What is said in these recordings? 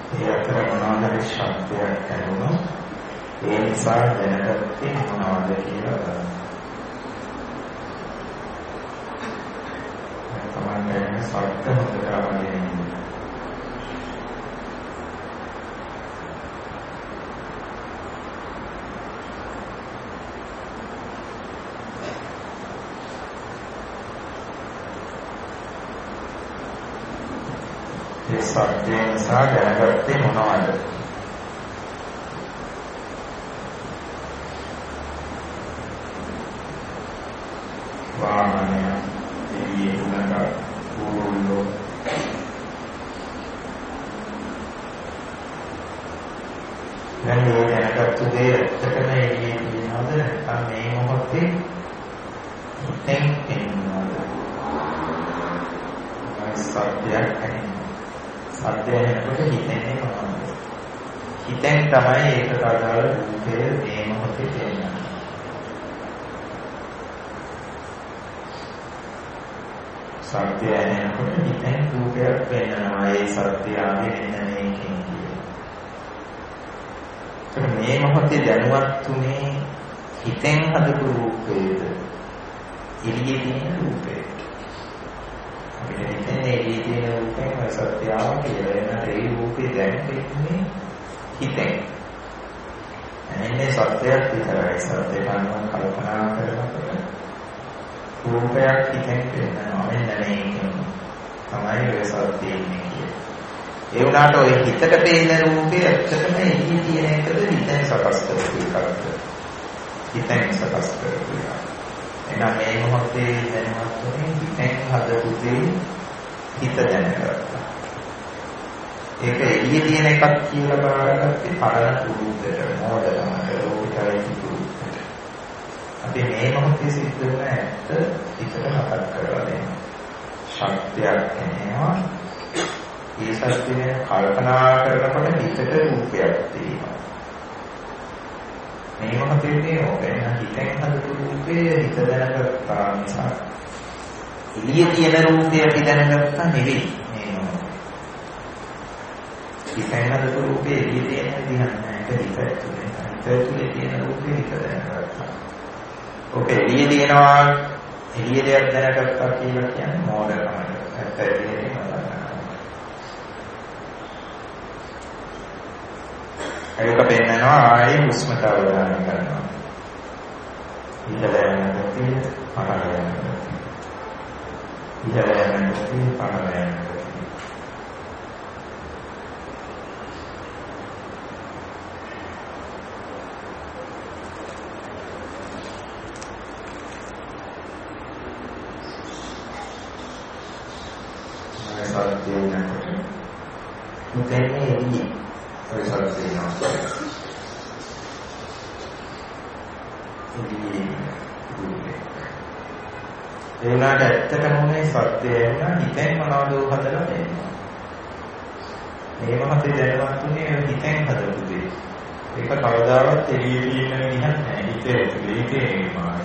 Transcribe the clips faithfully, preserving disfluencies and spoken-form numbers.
ඒ අතර මොනවාද ශබ්දයක් ඇහුණොත් ඒ නිසා දැනගත්තේ මොනවද කියලා බලන්න. තමන්ගේ ශබ්ද හොඳට අවබෝධ ඒ සත්‍ය නිසා දැනගත්තේ මොනවද? වාහනය, එළියේ උලඟ, ඌරුල්ලෝ, දැන් මේ දැනගත්තු දේ ඇත්තටම එළියේ තියෙනවද නැත්නම් මේ මොහොතේ හිතෙන් එන්නවද? සත්‍යයක් ඇහෙනවා. සත්‍යය එනකොට හිතෙන්නේ මොනවද? හිතෙන් තමයි ඒකට අදාළ රූපය මේ මොහොතේ තියෙන්නේ. සත්‍යය එනකොට හිතෙන් රූපයක් වෙනවා. ඒ සත්‍යය ආවේ මෙන්න මේකෙන් කියන්නේ. මේ මොහොතේ දැනුවත් උනේ හිතෙන් හදපු රූපයද? එළියේ තියෙන රූපයද? අපිට හිතන්නේ එළියේ තියෙන රූපයෙන් ඔය සත්‍යාව කියලා. එනට ඒ රූපේ දැනෙන්නේ හිතෙන්. එන්නේ සත්‍යයක් විතරයි. සත්‍යය අනුව කල්පනා කරනකොට රූපයක් හිතෙන් පෙනෙනවා. මෙන්න මේකෙන් තමයි ඔය සත්‍යය ඉන්නේ කියන්නේ. ඒ වුණාට ඔය හිතට පෙනෙන රූපේ ඇත්තටම එළියේ තියෙන එකද හිතෙන් සකස් කරපු එකක්ද? හිතෙන් සකස් කරපු එකක්. එහෙනම් මේ මොහොතේ දැනවත් වුණේ හිතෙන් හදපු දේ හිත දැනගත්තා. ඒක එළියේ තියෙන එකක් කියලා බාරගත්තේ පරණ රූපෙට, මොඩලමට, රූපයයි රූපෙට. අපි මේ මොහොතේ සිද්ධ වෙන ඇත්ත හිතට මතක් කරලා දෙනවා. ශක්තියක් එනවා. ඒ ශක්තිය කල්පනා කරනකොට හිතට රූපයක් තියෙනවා. මේ මොහොතේ තියෙන හිතෙන් හදපු රූපේ හිත දැනගත්තා නිසා එළියේ තියෙන රූපේ අපි දැනගත්තා නෙවෙයි. මේ මොහොතේ හිතෙන් හදපු රූපේ එළියේ තියෙන දිහා නෑ. ඒක හිත ඇතුලේ. හිත ඇතුලේ තියෙන රූපේ හිත දැනගත්තා. ඔක එළියේ තියෙනවා එළියේ දෙයක් දැනගත්තා කියලා කියන්නේ මෝඩකමද? ඇත්ත එළියේ තියෙනවා. ඒක පෙන්නනවා ආයේ හුස්මට අවධානය කරනවා. ඉඳලා යනකොට පහළ යනකොට. ඉඳලා යනකොට පහළ යනකොට. සත්‍යය යනකොට මුදෙන්නේ එළියේ ඔය සත්‍යය යනවා. ඒ වුණාට ඇත්තටම මේ සත්‍යය නම් හිතෙන් මොනවද හදලා දෙන්නේ. මේ මොහොතේ දැනවත් උනේ හිතෙන් හදපු දේ. ඒක කවදාවත් එළියේ තියෙන විදිහක් නැහැ. හිතේ ඒකේ මායි.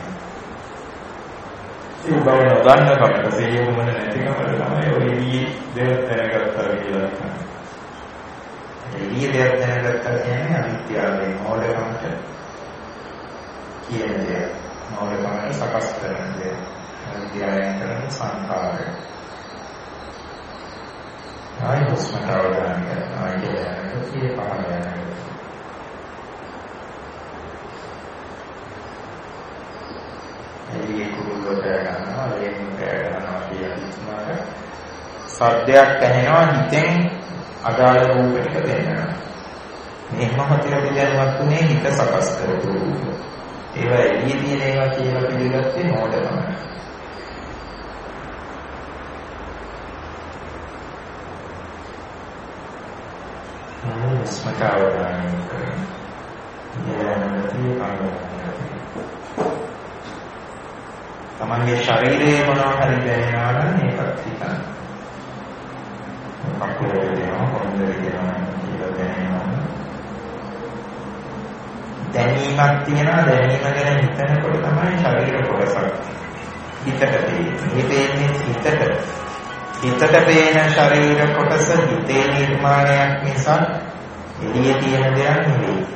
ඒ බව නොදන්න කමට සියුම්ම නැතිකමට තමයි ඔය එළියේ දෙයක් දැනගත්තා කියලා කියන්නේ. එළියේ දෙයක් දැනගත්තා කියන්නේ අවිද්‍යාවේ මෝඩකමට කියන දේ. මෝඩකමට සකස් කරන දේ. අවිද්‍යාවෙන් කරන සංකාරය. ආයි හුස්මට අවධානය කරනවා. ආයි යනකොට සිය පහළ යනවා. එළියේ කුරුල්ලෝ කෑ ගන්නවා, ලේන් කෑ ගන්නවා කියලා හිතනවාට සද්දයක් ඇහෙනවා හිතෙන් අදාළ රූපයකට දෙන්නවා. මේ මොහොතේ අපි දැනවත් උනේ හිත සකස් කරපු රූප. ඒවා එළියේ තියෙන ඒවා කියලා පිළිගත්තේ මොඩකම. හුස්මට අවධානය කරනවා. ඊළඟට ආරම්භ තමන්ගේ ශරීරයේ මොනවා හරි දැනෙනවා නම් ඒකත් හිතන්න. කකුලේ දෙනවා, කොන්දේ දෙනවා කියලා දැනෙනවා. දැනීමක් තියෙනවා, දැනීම ගැන හිතනකොට තමයි ශරීර කොටසක් හිතට තියෙන්නේ. මේ දෙන්නේ හිතට. හිතට පේන ශරීර කොටස හිතේ නිර්මාණයක් නිසා එළියේ තියෙන දෙයක් නෙවෙයි.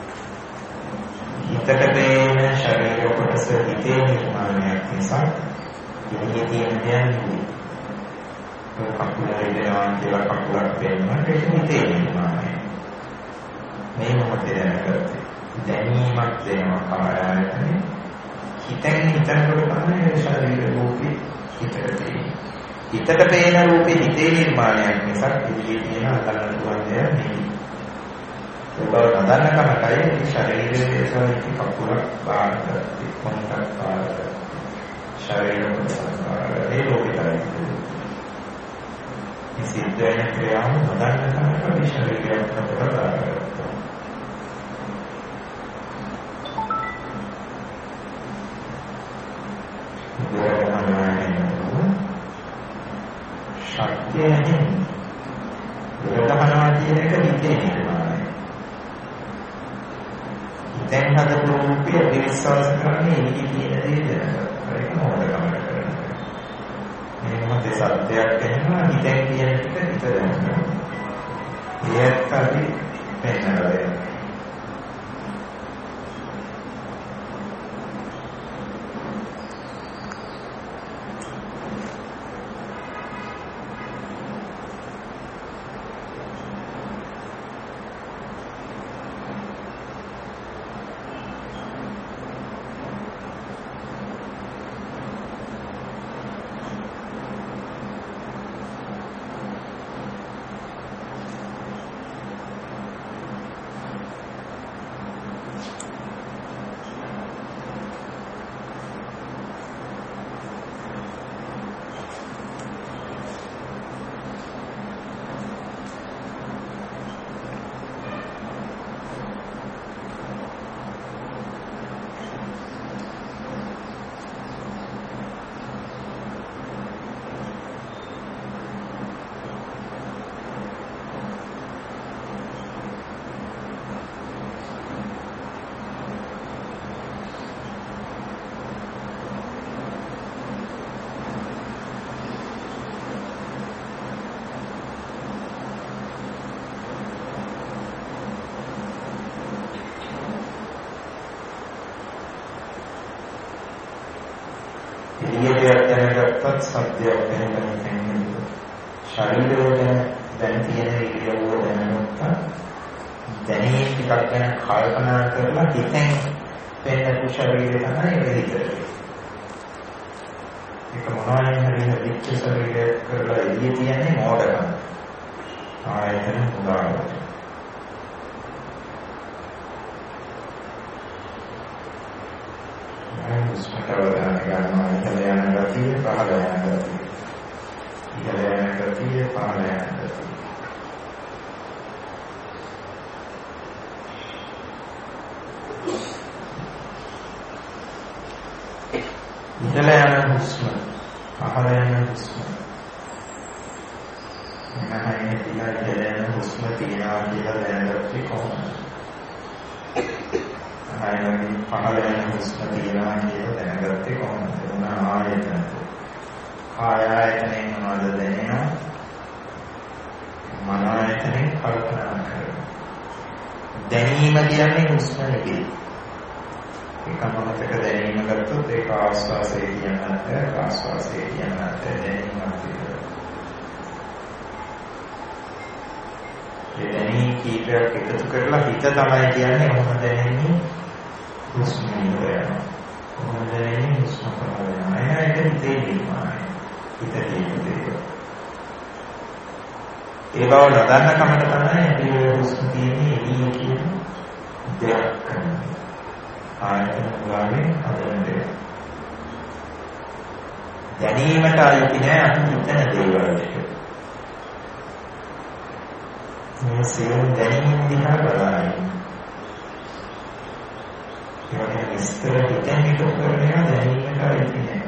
හිතට පේන ශරීර කොටස හිතේ නිර්මාණයක් නිසා එළියේ තියෙන දෙයක් නෙවෙයි. කකුල රෙදෙනවා කියලා කකුලක් පේනවා ඒක හිතේ නිර්මාණය. මේ මොහොතේ දැනගත්තේ දැනීමක් දෙනවා කායයනේ. හිතෙන් හිතනකොට තමයි ශරීර රූපේ හිතට තියෙන්නේ. හිතට පේන රූපේ හිතේ නිර්මාණයක් නිසා එළියේ තියෙන අදන්න පුළුවන් දෙයක් නෙවෙයි. ඒක නදන්න කමකයි ශරීරයේ සහිත කකුලක් බාහිර කොන්ටක් බාහිර ශරීර කොටසක් බාහිර ඒ ලෝකෙයි. මේ සිද්ධ වෙන ක්‍රියාව නදන්න කමකයි ශරීරයක් කොටස බාහිර. ශක්තිය නැහැ. ගහනවා කියන එක හිතේ නිර්මාණය. දැන් හදපු රූපය විශ්වාස කරන්නේ ඉති කියන දේ දැනගන්න. ඒක මොකටද කරන්නේ? මේ මොහොතේ සත්‍යයක් එනවා හිතෙන් කියන එක හිත දැනගන්න. ඒත් අපි පෙන්නනවා. එළියට දැනගත්තත් සත්‍යයක් දැනගන්න තියෙනවා. ශරීරය දැන් තියෙන ඉරියව්ව දැනගත්තා. දැනීම් ටිකක් ගැන කල්පනා කරලා හිතෙන් පෙන්නපු ශරීරය තමයි එළියට. ඒක මොනවද හරින පිච්ච ශරීරය කරලා එළිය තියන්නේ මොඩකම්. ආයතන උදාහරණ. ස්මටවදාන ගන්නවා ඉතල යන ගතිය පහළ යන ගතිය. ඉතල යන ගතිය පහළ යන ගතිය. ඉතල යන හුස්ම පහළ යන හුස්ම. මනහේ තියලා ඉතල යන හුස්ම තියනවා කියලා දැනගත්තේ කොහොමද? ආයතන පහළ යන හුස්ම තියනවා කියලා දැනගත්තේ කොහොමද? මොන ආයතනද? කාය ආයතනෙන් මොනවද දැනෙනවා? මන ආයතනෙන් කල්පනා කරනවා. දැනීම කියන්නේ හුස්ම නෙවෙයි. ඒක මොනතක දැනීම ගත්තොත් ඒක ආස්වාසය කියන්නත් ආස්වාසය කියන්නත් දැනීමක් විතරයි. ඒ දැනීම කීපයක් එකතු කරලා හිත තමයි කියන්නේ මොනවද දැනෙන්නේ? හුස්ම නිරයන. මොනවද දැනෙන්නේ? හුස්ම පහළ යනවා. ඒක හිතේ නිර්මාණය. හිතේ තියෙන්නේ. ඒ බව නොදන්න කමට තමයි මේ හුස්ම තියෙන්නේ එළිය කියන දෙයක් කරන්නේ. ආයතන පුරාවේ හදන්නේ. දැනීමට අයිති නෑ අපි හිතන දේවල් ටික. මේ සියලු දැනීම් දිහා බලන්න. ඒකට විස්තර හිතෙන් හිත කරන්නේ දැනීමට අයිති නෑ.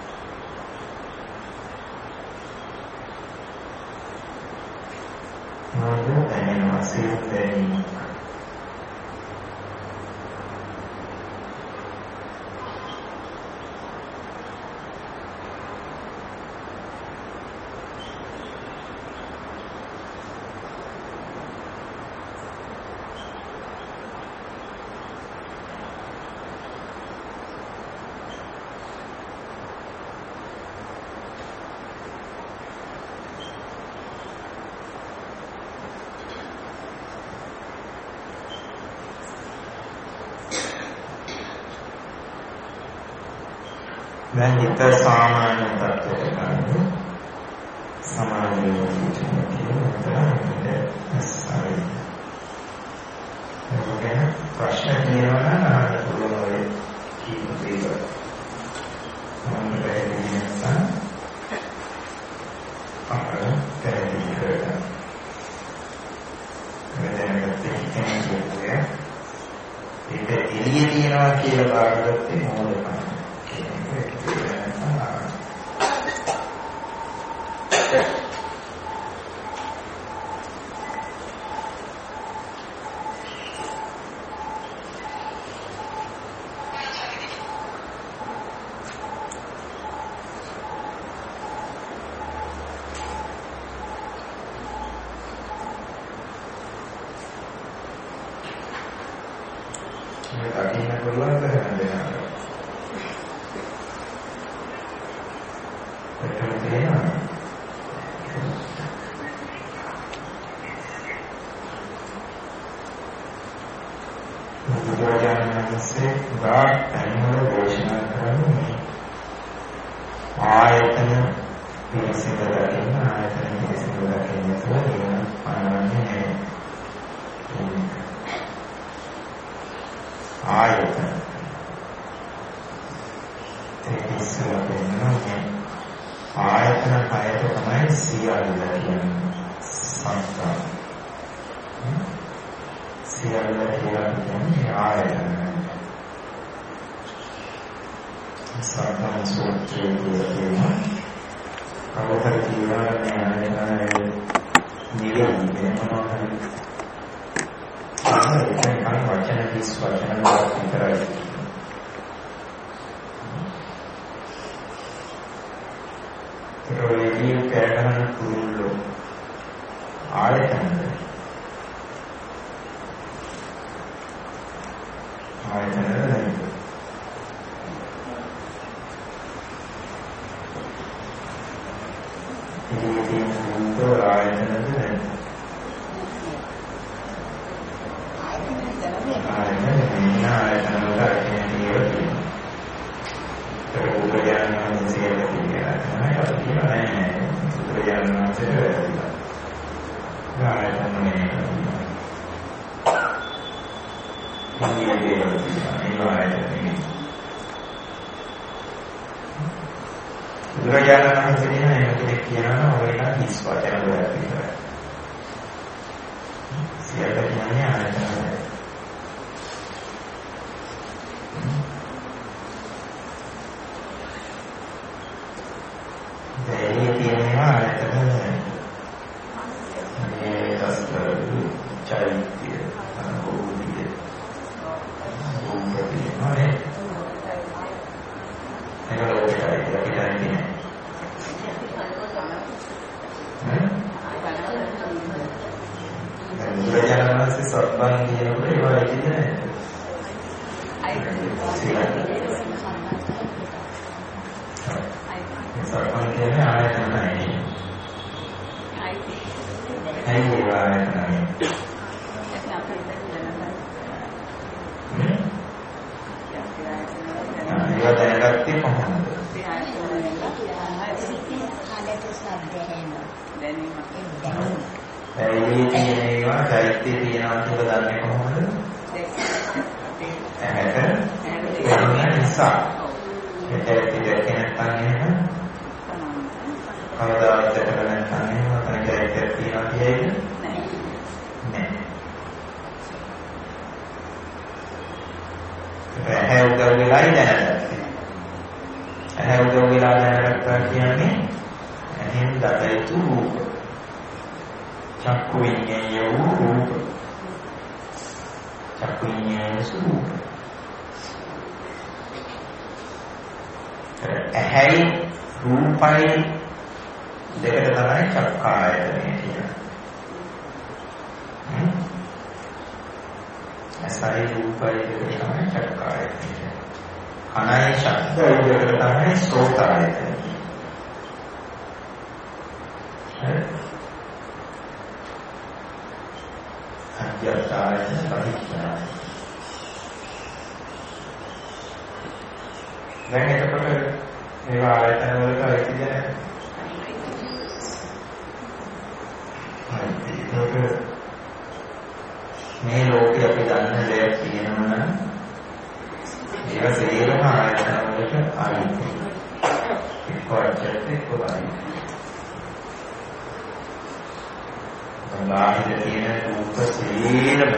මොකද දැනෙනවා සියලු දැනීම්. දැන් හිත සාමාන්‍ය තත්ත්වයට ගන්න. සමාධිය කියන්නේ සාරයි. එතකොට ප්‍රශ්න තියෙනවා නම් අහන්න පුළුවන් ඔය කීප දේවල්. මම පැහැදිලි නැත්නම් අහන්න පැහැදිලි කරගන්න. මෙතනකට කියන්නේ ඒක එළිය තියනවා කියලා බාරගත්තේ මොනවද? ඒවා ආයතන වලට අයිතිද නැහැ. මේ ලෝකේ අපි දන්න දෙයක් තියෙනවා නම් ඒක සියලුම ආයතන වලට අයිතියි. එක්කවටත් එක්කවයි. බාහිර තියෙන රූප සියලුම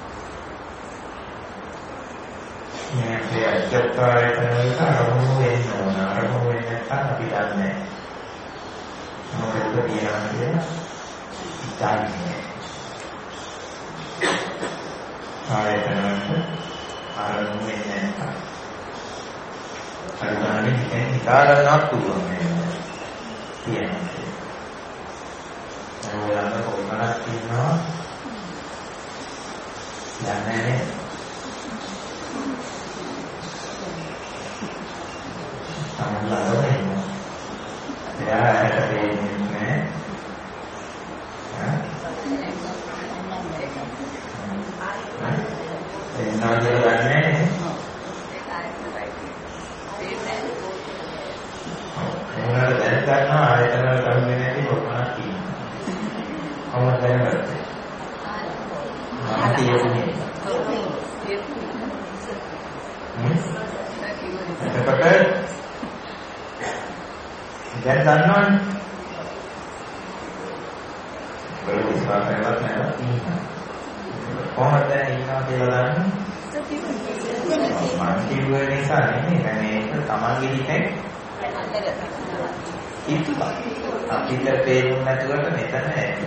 මේ අජත්ත ආයතන වලට අරමුණු වෙන්න ඕන. අරමුණු වෙන්නේ නැත්නම් අපි දන්නේ නැහැ. මොකද කියන්නේ දන්නේ ආයතනවලට අරමුණු වෙන්නේ නැහැ. අරමුණේ හිතෙන් හිතා ගන්නවත් පුළුවන් වෙනවා. කියන්නේ. ඔයාලට කොහොමද කියනවා? යන්නේ සමහරවල් වෙනවා. එයාට දෙන්නේ නැහැ. එන්නා කියලා ගන්නෑ. ඒවල දැන් ගන්නවා ආයතන වල ගන්නේ නැති කොහොමද කියන්නේ. කොහොමද දැනගත්තේ? මම කියන්නේ. එතකොට දැන් දන්නවනේ. බල විශ්වාස කරලා නැහැ. කොහොමද දැන් ඉන්නවා කියලා දන්නේ? මම කිව්ව නිසා නෙමෙයි. දැන් ඒක තමන්ගේ හිතෙන් ඉතුවා. අපිට පේන්නේ නැතුවට මෙතන ඇති.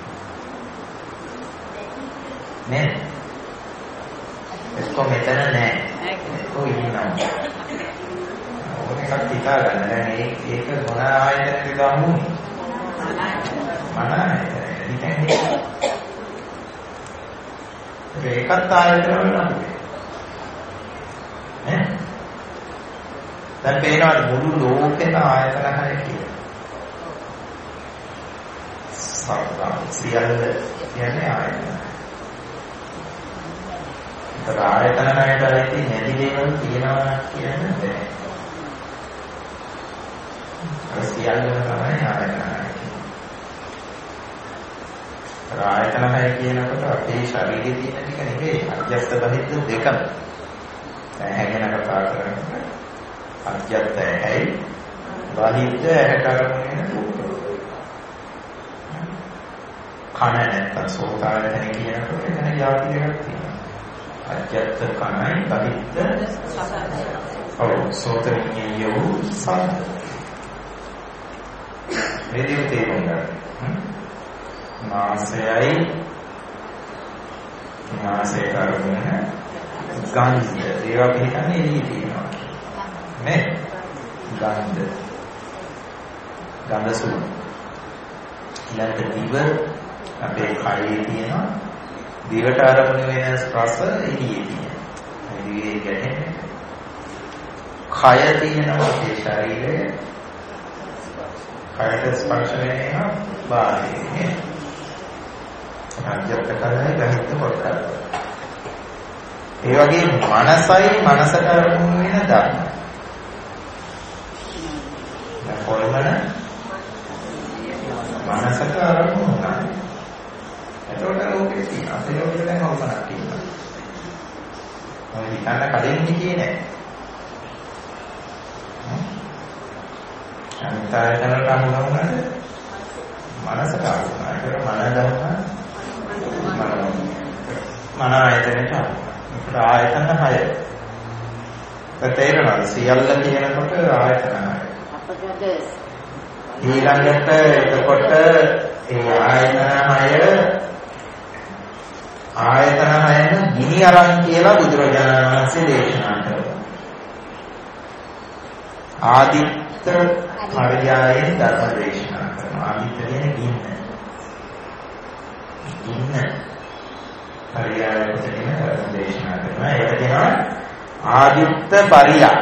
නේ? එක්ක මෙතන නැහැ. එක්ක ඉන්නවා. ඕක එකක් හිතා ගන්න. දැන් මේ ඒක මොන ආයතනයකද ගමුනේ? මන ආයතනය. හිතෙන් ඒකත් ආයතන වල නඩුවේ. නේ? දැන් පේනවා මුළු ලෝකෙම ආයතන හය කියලා. සත්‍ය සියල්ල කියන්නේ ආයතන. ඒතර ආයතන හයට ඇති නැති දේවල් තියෙනවා කියන්නේ බෑ. අර සියල්ලම තමයි ආයතන හය. ආයතන හය කියනකොට අපේ ශරීරයේ තියෙන ටික නෙවෙයි අධ්‍යස්ත බහිද්ද දෙකම. දැන් හැගෙන කතා කරන්නේ අධ්‍යස්ත ඇයි බහිද්ද ඇහැට අරගෙන රූප. කන නැත්තම් සෝතායතන කියනකොට එතන යාති දෙකක් තියෙනවා. අධ්‍යස්ත කනයි බහිද්ද සසදය. ඔව් සෝතනියෝ සාද. මේ දෙක තේරුම් ගන්න. නාසයයි නාසයේ කරගෙන ගන්ධ ඒවා පිටන්නේ එළිය තියෙනවා නේ ගන්ධ ගන්ධ සුළු ඊළඟට දිව අපේ කයේ තියෙනවා දිවට ආරමුණු වෙන රස එළියේ තියෙනවා එළියේ ගැටෙන්නේ කය තියෙනවා අපේ ශරීරයේ කයට ස්පර්ශ වෙනවා බාහිරේ අධ්‍යාත්ම කරන්නේ ගහිත කොට. ඒ වගේ මනසයි මනසට අරමුණු වෙන ධර්ම. දැන් කොල්මන මනසට අරමුණු නැහැ. එතකොට ලෝකෙ තියෙන අපේ ලෝකෙ දැන් අවසනක් තියෙනවා. ඔය හිතන්න කඩෙන්නේ කියන්නේ. අන්තරයන්ට අනුව වුණාද? මනසට අනුව. ඒක මන ධර්ම මන ආයතනට ආයතන හය. තේරෙනවද? සියල්ල කියනකොට ආයතන හය. ඊළඟට එතකොට ඒ ආයතන හය ආයතන හයන ගිනි අරන් කියලා බුදුරජාණන් වහන්සේ දේශනා කළා. ආදිත්ත පරියායෙන් ධර්ම දේශනා කරනවා. ආදිත්ත කියන්නේ ගින්න. ගින්න පරියායෙන් ධර්ම දේශනා කරනවා. ඒක කියනවා ආදිත්ත පරියා.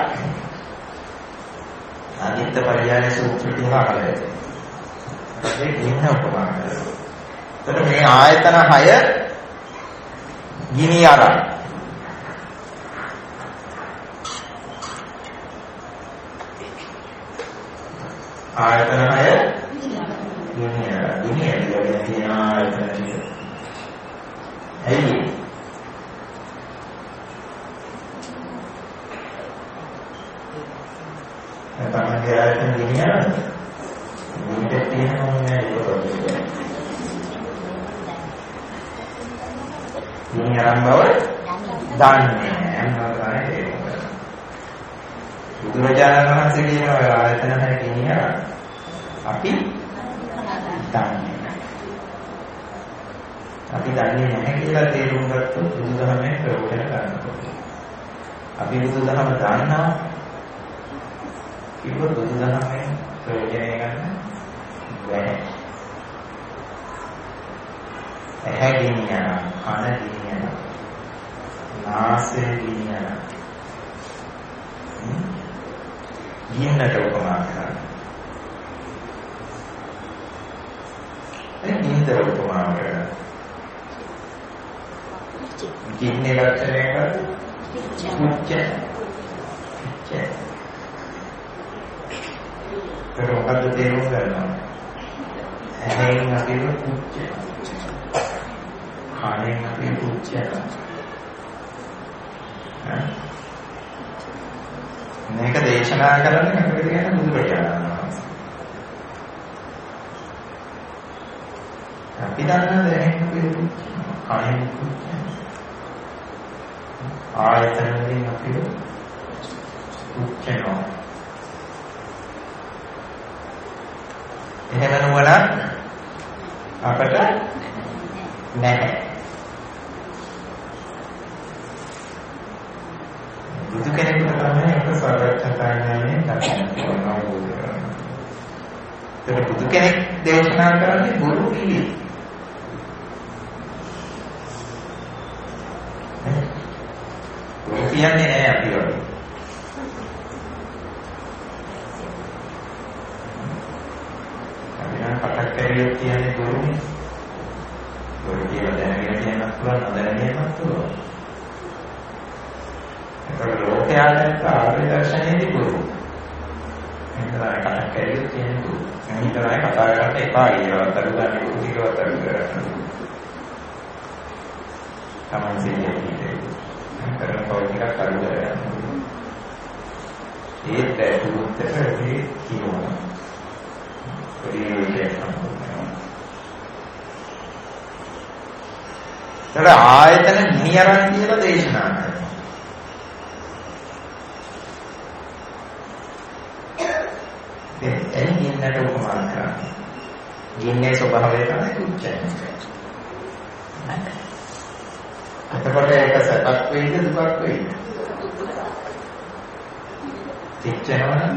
ආදිත්ත පරියාය සූත්‍රය කියලා අහලා තියෙනවා. ඒක ගින්න උපමා කරනවා. එතකොට මේ ආයතන හය ගිනි අරන් ආයතන හය දුනිය දුනිය වල තියෙන ආයතන ටික. ඇයි? තමන්ගේ ආයතන දුනියද? දුනියට තියෙනවා නේද ඒක? දුනිය ආරම්භව දන්නේ නැහැ. බුදුරජාණන් වහන්සේ කියන ඔය ආයතන හය කියන අපි දන්නේ නැහැ. අපි දන්නේ නැහැ කියලා තේරුම් ගත්තොත් බුදුදහමේ ප්‍රයෝජන ගන්නකොට. අපි බුදුදහම දන්නා ඉව බුදුදහමේ ප්‍රයෝජනය ගන්න බැහැ. ඇහැ ගෙනියන, කන ගෙනියන, නාසය ගෙනියන ගින්නට උපමා කරනවා. ඒ ගින්නට උපමා කරනවා. ගින්නේ ලක්ෂණය කරන්නේ කුච්ච. කුච්ච. ඒක මොකද්ද තේරුම් ගන්නවා? ඇහෙන් අපි කුච්ච. කනෙන් අපි කුච්ච. මේක දේශනා කරන්නේ අපිට කියන බුදුරජාණන් වහන්සේ. අපි දන්නද එහෙම කණෙන් ආයතන වලින් අපි උච්චනවා. එහෙම නුවණ අපට නැහැ. බුදු කෙනෙකුට තමයි ඒක සර්වඥතාඥානයෙන් දකින්න අවබෝධ කරගන්න. ඒක බුදු කෙනෙක් දේශනා කරන්නේ බොරු පිළි. බොරු කියන්නේ නෑ අපි වගේ. අපි නම් කටක් කැරියොත් කියන්නේ බොරුනේ. බොරු කියලා දැනගෙන කියන්නත් පුළුවන්, නොදැන කියන්නත් පුළුවන්. ඒක ලෝකයාට ආර්ය දර්ශනයේදී බොරු. මේකයි කතා කැරියොත් කියන්නේ බොරු. මේකයි කතා කරන්න එපා කියලාත් අර ගන්න කුටිකවත් අර කරන්න. තමන් සිහියේ කරන පෞද්ගලික කරුණා. ඒත් ඒකත් ඒ කියනවා. පරිවර්තනය කරනවා. ඒතර ආයතන නියරන් කියලා දේශනා කරනවා. එනි ගින්නට උපමා කරන්නේ. ගින්නේ ස්වභාවය තමයි කුච්චය. එතකොට ඒක සැපක් වෙයිද දුකක් වෙයිද? තිච්චනවනම්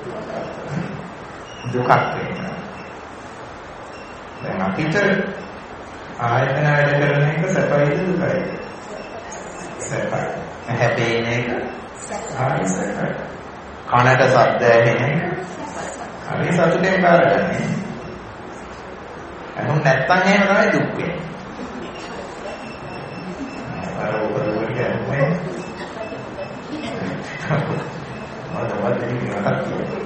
දුකක් වෙනවා. දැන් අපිට ආයතන වැඩ කරන එක සැපයිද දුකයිද? සැපයි. හැපේන එක ආයි සැපයි. කනට ශබ්ද ඇහෙන එක අපි සතුටෙන් බාරගන්නේ. අනුන් නැත්තම් එහෙම තමයි දුක් වෙන්නේ. අර ඔබට කියන්නේ මම තමයි කියනවා.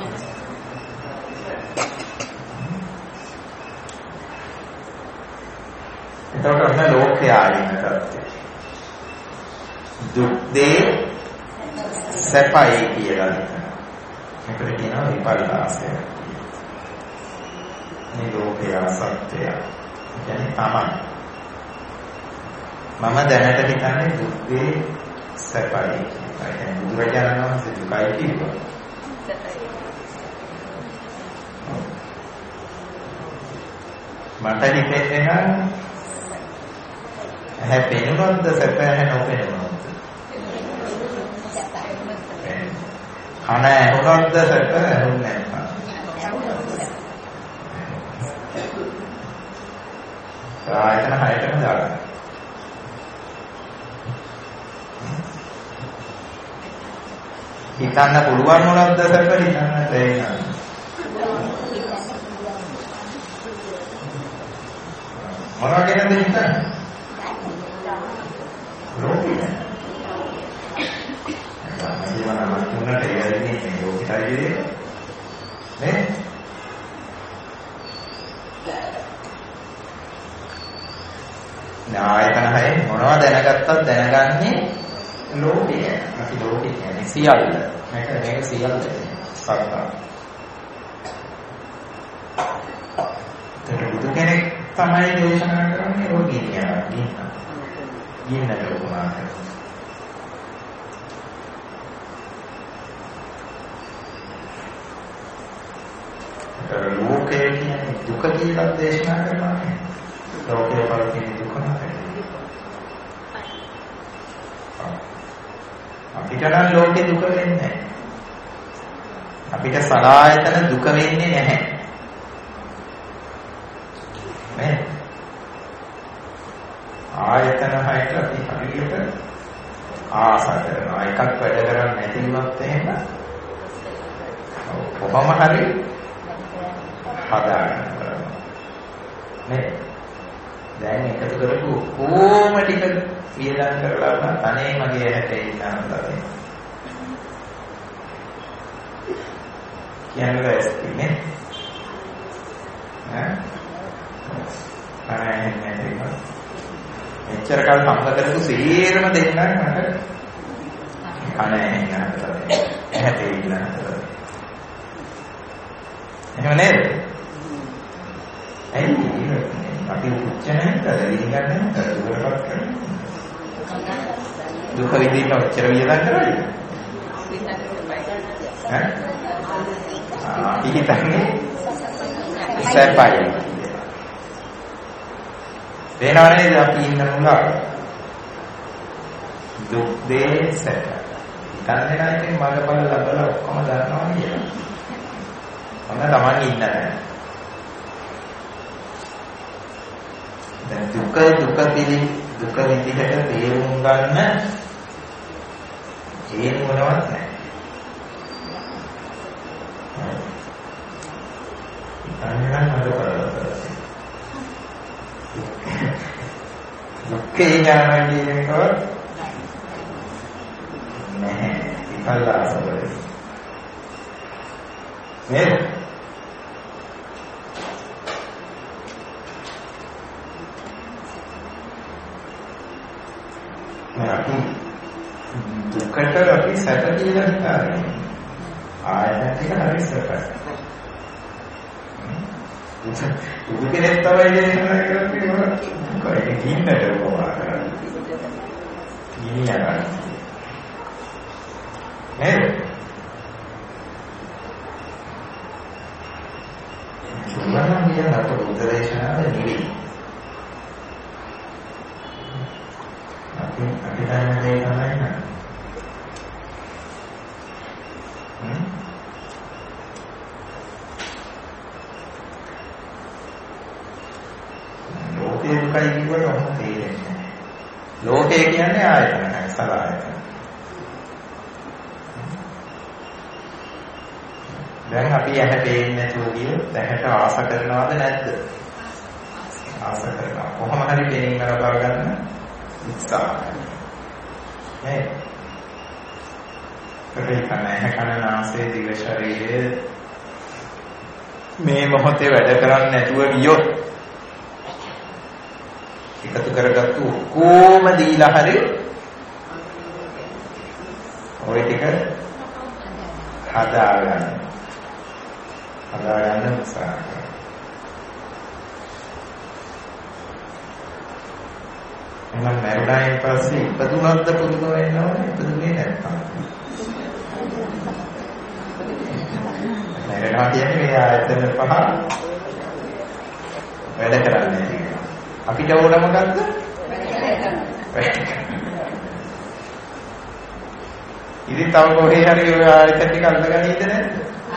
එතකොට අන්න ලෝකයේ ආරින්න තත්ත්වය. දුක් දේ සැපයි කියලා හිතනවා. මේකට කියනවා විපල්ලාසය. මේ ලෝකයේ සත්‍යය. කියන්නේ තමයි. මම දැනට හිතන්නේ දුක් දේ සැපයි කියලා. يعني බුදුරජාණන් වහන්සේ දුකයි කිව්වා. මට හිතෙන්නේ නම් හැපෙනවද සැප නොපෙනෙනවද? කන ඇහුනොත්ද සැප ඇහුන්නේ නැත්නම්? ආයතන හයටම දාගන්න. හිතන්න පුළුවන් මොනවද සැප හිතන්න බැහැ. මොනවා ගැනද හිතන්නේ? ලෝකේ. ජීවන අනුතුනට එයදී මේ ලෝකයයි නේ. ආයතන හයෙන් මොනවද දැනගත්තත් දැනගන්නේ ලෝකය. අපි ලෝකය කියන්නේ සියල්ල. මේක මේක සියල්ල සත්‍ය. ඒක බුදු කෙනෙක් තමයි දේශනා කරන්නේ ඔය ගින්න. ගින්න. ගින්නට උපමා කරනවා. ලෝකය කියන්නේ දුක කියලා දේශනා කරනවා නේ. ලෝකයේ පවතින දුක නෙවෙයි. අපිට නම් ලෝකේ දුක වෙන්නේ නැහැ. අපිට සලආයතන දුක වෙන්නේ නැහැ. නේ? ආයතන හයට අපි හරියට ආස කරනවා. එකක් වැඩ කරන්නේ නැති වුණොත් එහෙම කොහොම හරි හදාගන්න බලන්න. නේ? දැන් එකතු කරපු කොහොම ටික වියදම් කරලා තනේ මගේ හැටේ ඉන්නවා තමයි. කියන්නේ ඇස්තිනේ. ඈ? අනේ නේ. මෙච්චර කල් හම්බ කරපු සීරම දෙන්නම් මට අනේ නෑ. හැටේ ඉන්නවා. එහෙම නේද? ඇයි අපි උච්චනේ කරලින් ගන්න කරුවරපත් කරන්නේ දුක විඳින්න ඔච්චර වියදම් කරන්නේ ඈ ආ ඉතින්නේ සැපයි වෙනවනේ අපි ඉන්න මුලා දුක් දේ සැප ඉතින් දෙනා ඉතින් මඟපල ලැබලා ඔක්කොම දන්නවා කියලා ඔන්න තමන් ඉන්න තැන දැන් දුක දුක පිළි දුක විදිහට තේරුම් ගන්න ඒ මොනවත් නැහැ. අන්නනම් මට බලන්න. දුක්ඛේ ඥානය කියනකොට නැහැ. විපල්ලාසවල. නේද? අපි දුකට අපි සැප කියලා හිතන්නේ ආයතන ටික හරි සැපයි. දුක කෙනෙක් තමයි දේශනා කරන්නේ කොයි කින්නට උපමා කරන්නේ. ගිනියනවා. නේද? සුමනම් කියන අප උදේශනාව නෙවෙයි. අපි අපි දැන් මේ තමයි නේද? හ්ම් ලෝකේ දුකයි කියවට ඔහොම තේරෙන්නේ නැහැ. ලෝකේ කියන්නේ ආයතනයි සලආයතන. දැන් අපි ඇහැ පේන්නේ නැතුව ගියොත් ඇහැට ආස කරනවද නැද්ද? ආස කරනවා. කොහොම හරි පේනින් ලබා ගන්න උත්සාහ කරනවා. නේ? ඒ කන කන නාසය දිව ශරීරය මේ මොහොතේ වැඩ කරන්නේ නැතුව ගියොත් එකතු කරගත්තු කොම දීලා හරි ඔය ටික හදාගන්න හදාගන්න උත්සාහ කරනවා. එහෙනම් මරුණායින් පස්සේ ඉපදුනොත්ද පුදුම වෙන්න ඕනේ ඉපදුනේ නැත්නම් මරණා කියන්නේ මේ ආයතන පහ වැඩ කරන්නේ කියලා. අපිට ඕන මොකද්ද? ඉතින් තව කොහේ හරි ඔය ආයතන ටික අල්ලගන්නේද නැද්ද?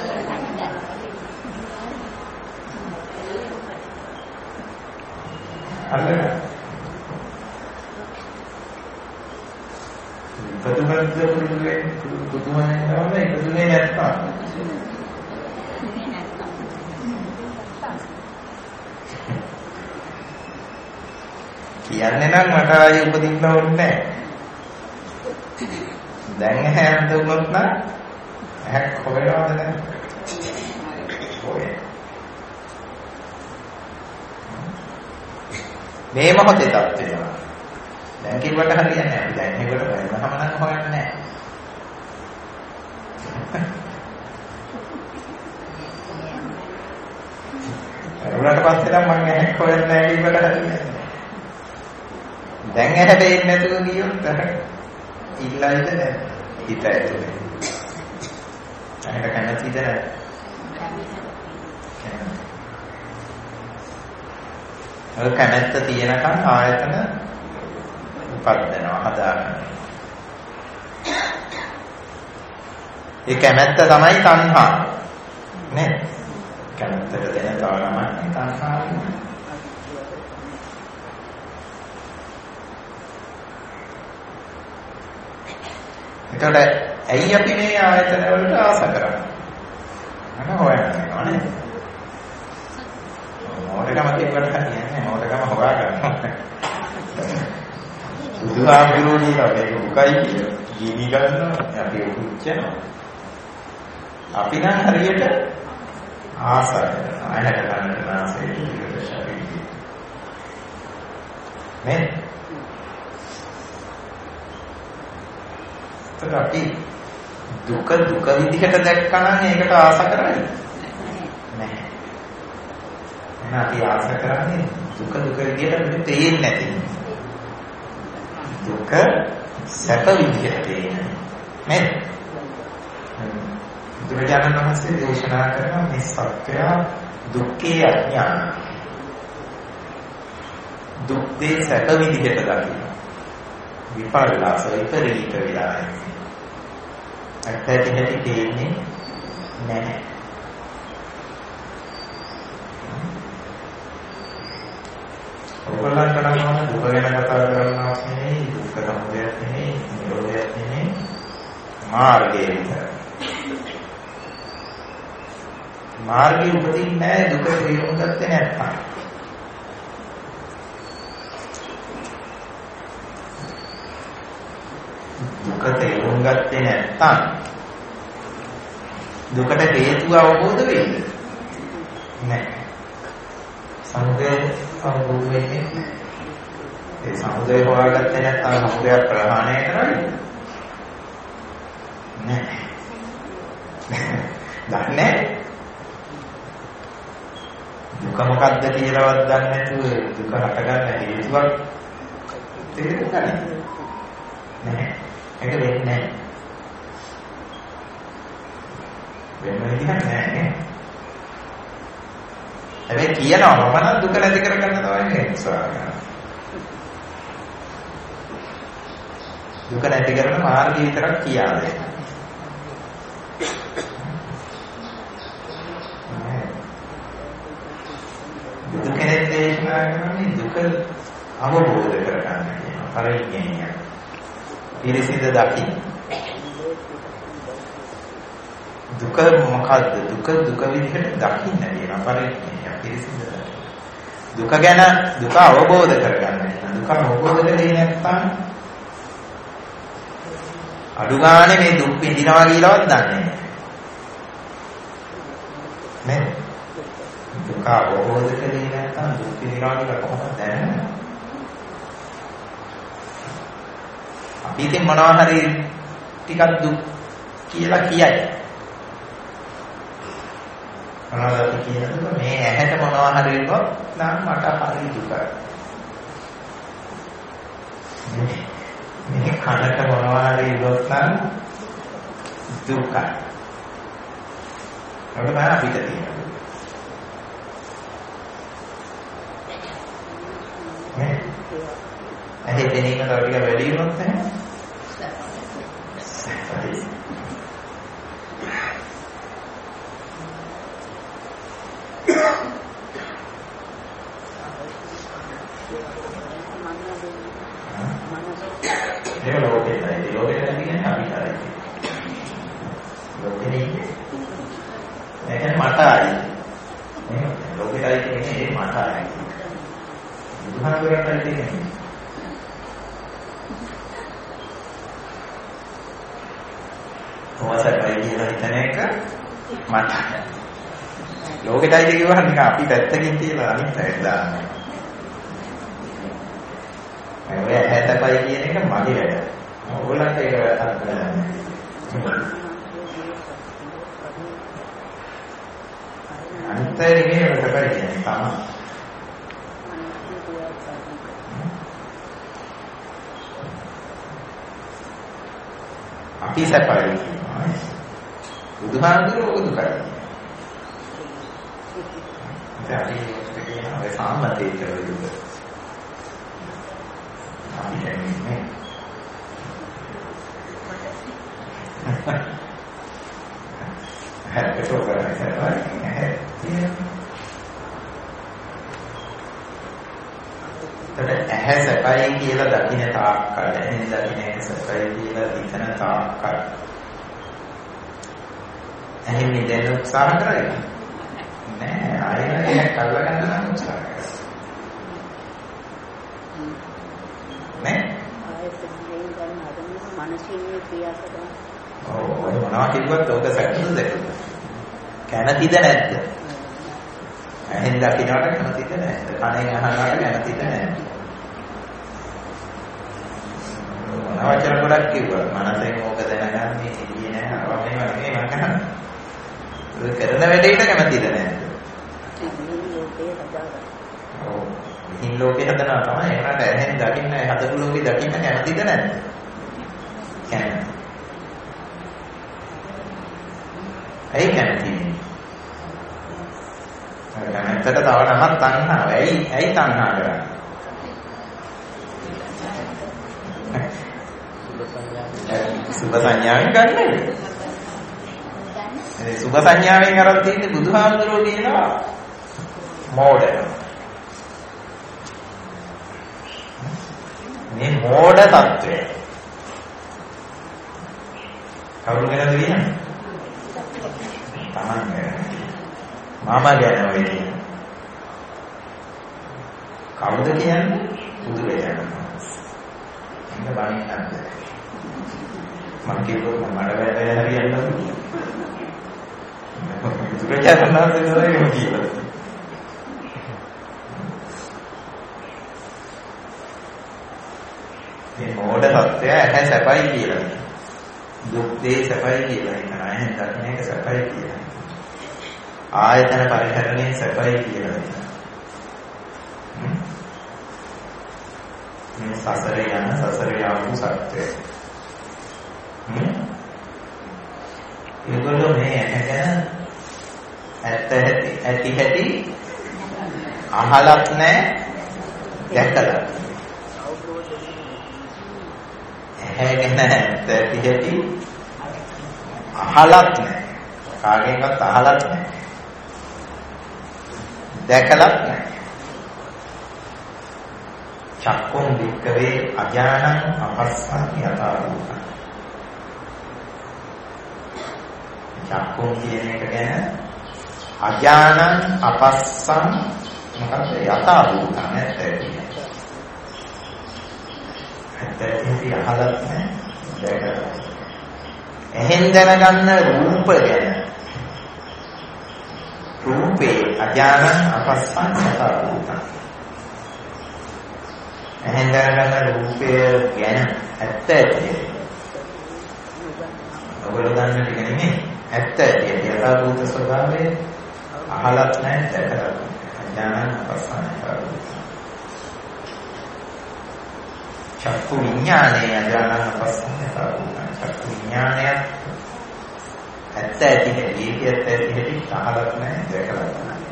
අල්ලගන්න. ඉපදුනොත් පුදුමේ පුදුමනේ නෝනේ ඉපදුනේ නැත්නම් කියන්නේ නම් මට ආයේ උපදින්න ඕනේ නැහැ. දැන් හැන්ද වුණොත් නම් ඇහක් හොයනවද නැද්ද? හොය. මේ මොහොතේ තත්ත්වේනවා. දැන් කිව්වට හරියන්නේ නැහැ. අපි දැන් මේකට වෙනවම නම් හොයන්නේ නැහැ. ඒකට පස්සේ නම් මම එහෙක් හොයන්නේ නැහැ කිව්වට හරියන්නේ නැහැ. දැන් ඇහැට එන්නේ නැතුව ගියොත් ඉල්ලයිද නැහැ. හිත ඇතුලේ. ඇහැට කැමතිද නැහැ. ඔය කැමැත්ත තියෙනකන් ආයතන උපදිනවා හදාගන්න. ඒ කැමැත්ත තමයි තණ්හා. නේද? කැමැත්තට දෙන තවනමයි තණ්හා. එතකොට ඇයි අපි මේ ආයතන වලට ආස කරන්නේ? අන්න හොයන්නේ නේද? මොඩකම කියවට හරියන්නේ මොඩකම හොයා ගන්නවා. බුදුහාමුදුරුවෝ මේක උකයි කියලා ගිනි ගන්නවා අපි උච්චනවා. අපි නම් හරියට ආසයි ආයත ගන්න නාසයේ විදිහට ශරීරය. මේ අපි දුක දුක විදිහට දැක්කම ඒකට ආස කරන්නේ නැහැ. අපි ආස කරන්නේ දුක දුක විදියට තේින්නේ නැති. දුක සැප විදියට තේින්නේ. නේද? බුදුරජාණන් වහන්සේ දේශනා කරන මේ සත්‍ය දුක්ඛේ අඥාන. දුක් දේ සැප විදියට දකින්න. විපල්ලාස විපරීත විලාය. ඇත්තට නැති තේින්නේ නැහැ. ඔයගොල්ලන්ට නම් දුක ගැන කතා කරනවා නෙමෙයි, දුක්ඛ සමුදයක් නෙමෙයි, නිරෝධයක් නෙමෙයි, මාර්ගය විතරයි. මාර්ගය උපදින්නේ නැහැ දුක තේරුම් ගත්තේ නැත්නම්. දුක තේරුම් ගත්තේ නැත්නම් දුකට හේතුව අවබෝධ වෙයිද? නැහැ. සමුදය අවබෝධ වෙන්නේ ඒ සමුදය හොයාගත්තේ නැත්නම් සමුදය ප්‍රහාණය කරන්නේ නැහැ. දන්නේ දුක මොකක්ද කියලාවත් දන්නේ නැතුව දුක හටගන්න හේතුවක් තේරුම් නැහැ. ඒක වෙන්නේ නැහැ. වෙන විදිහක් නැහැ. හැබැයි කියනවා මම නම් දුක නැති කරගන්න තමයි උත්සාහ කරන්නේ. දුක නැති කරන මාර්ගය විතරක් කියා දෙන්න. දුක කෙනෙක් දේශනා කරන්නේ දුක අවබෝධ කරගන්න කියන පරිඥානය. පිරිසිදු දකින්න. දුක මොකද්ද? දුක දුක විදිහට දකින්න කියන පරිඥානය පිරිසිදු දකින්න. දුක ගැන දුක අවබෝධ කරගන්න. දුක අවබෝධ කරේ නැත්නම් අඩු ගානේ මේ දුක් විඳිනවා කියලාවත් දන්නේ නැහැ. නේද? දුක අවබෝධ කරේ නැත්නම් දුක් විඳිනවා කියලා කොහොමද දැනන්නේ? අපි ඉතින් මොනවා හරි ටිකක් දුක් කියලා කියයි. මොනවද අපි කියන්නේ? මේ ඇහැට මොනවා හරි වුණොත් නම් මට හරි දුකයි. මේ කනට මොනවා හරි වුණොත් නම් දුකයි. ඒක තමයි අපිට තියෙන්නේ. නේ? ඇහි දෙනීම තව ටික වැඩි වුණොත් එහෙනම් ඒක ලෝකෙයි ලෝකෙට කියන්නේ අපිටයි. ලෝකෙයි ඒක මටයි. නේ ලෝකෙයි කියන්නේ ඒ මටයි. බුදුහාමුදුරන්ට කියන්නේ කොහොමසයි කියලා හිතන එක මට. ලෝකෙටයි කියවහම නිකන් අපි පැත්තකින් තියලා අනිත් පැත්තට දාන්නේ. ඔය ඇහැතපයි කියන එක මගේ වැඩ. ඕගොල්ලන්ට ඒක අර්ථ කරගන්න. අන්තරේ මේ වැඩ කියන්නේ තමයි. අපි සැපයි කියනවා. බුදුහාමුදුරුවෝ ඔක දුකයි. දැන් අපි කියන ඔය සාමතේතර දුක. අපි කියන්නේ හැටට ඔබරයි සැපයි. ඇහැ සැපයි කියලා දකින්න තාක්කල් එහෙන් දකින්න එක සැපයි කියලා හිතන තාක්කල් එහෙන් නිදෙන්න උත්සාහ කරන්නේ නෑ ආයෙත් ඒක කරලා ගන්න නම් උත්සාහ කරනවා නේ ආයෙත් දෙයින් ගන්න හදන මානසික ක්‍රියා කරනවා ඔව් ඔය මොනවා කිව්වත් ඔක සැකද කැමතිද නැද්ද එහෙන් දකින්නට කැමතිද නැද්ද කණෙන් අහනවට කැමතිද නැද්ද අවචර ගොඩක් කිව්වා මනසෙන් ඕක දැනගන්නේ ඉන්නේ නැහැ අරවා මේවා නෙමෙයි මම කරන්නේ ඒක කරන වැඩේට කැමතිද නැද්ද ලෝකේ හදාගන්න ඔව් ඉතින් ලෝකේ හදනවා තමයි ඒකට එහෙන් දකින්න හදපු ලෝකේ දකින්න කැමතිද නැද්ද කැමති ඇයි කැමති ඇත්තට තව නමක් තණ්හාව. ඇයි ඇයි තණ්හා කරන්නේ? සුභ සංඥාවෙන් ගන්නද? ඒ සුභ සංඥාවෙන් අරන් තියෙන්නේ බුදුහාමුදුරුවෝ කියනවා මෝඩ. මේ මෝඩ తත්වය. කවුරු ගැනද කියන්නේ? Taman ගැන. මම ගැන ඔය කියන්නේ. කවුද කියන්නේ? බුදුරජාණන් වහන්සේ. ඉන්න බණින් නැද්ද? මම කිව්වොත් මම මඩ වැය හරියන්නේ නැද්ද? බුදුරජාණන් වහන්සේ නේද කියලා. මේ මොඩ සත්‍යය ඇහැ සැපයි කියලා. දුක් දේ සැපයි කියලා. ඒක නෑ දකින්න එක සැපයි කියලා. ආයතන පරිහරණය සැපයි කියලා. මේ සසරේ යන සසරේ ආපු සත්‍යය. ඒගොල්ලෝ මේ ඇහැගෙන ඇත්ත ඇති ඇති ඇති අහලත් නැහැ දැකලා. ඇහැගෙන ඇත්ත ඇති ඇති අහලත් නැහැ. කාගෙන්වත් අහලත් නැහැ. දැකලත් නැහැ. චක්කුම් වික්කවේ අඥානං අපස්සං යථාභූතං. චක්කුම් කියන එක ගැන අඥානං අපස්සං මොකක්ද යථාභූතං නැත්නම් ඇත්තටම අහලත් නැහැ දැකලා. එහෙන් දැනගන්න රූප ගැන රූපේ අඥානං අපස්සං යථාභූතං. එහෙන් දැනගන්න රූපය ගැන ඇත්ත ඇති. ඔයගොල්ලෝ දන්න ටික නෙමෙයි. ඇත්ත ඇති. යථාභූත ස්වභාවය අහලත් නැහැ දැකලා. අඥානං අපස්සං යථාභූතං. චක්කු විඥානයේ අඥානං අපස්සං යථාභූතං. චක්කු විඥානය ඇත්ත ඇති හැටි ඇත්ත ඇති හැටි අහලත් නැහැ දැකලා.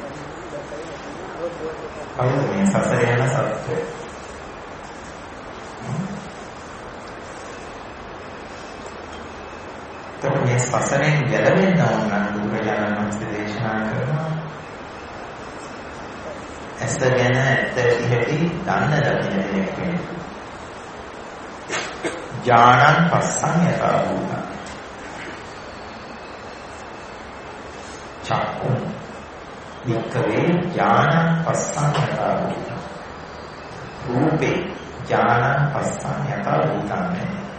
කවුද මේ සසර යන සත්‍යය? තව මේ සසරෙන් ගැලවෙන්න ඕන නම් බුදුරජාණන් වහන්සේ දේශනා කරනවා ඇස ගැන ඇත්ත ඇති හැටි දන්න දකින්න දෙයක් වෙන්නේ. ඥානං පස්සං යථාභූතං. චක්කුම් වික්කවේ ඥානං පස්සං යථාභූතං. රූපේ ඥානං පස්සං යථාභූතං.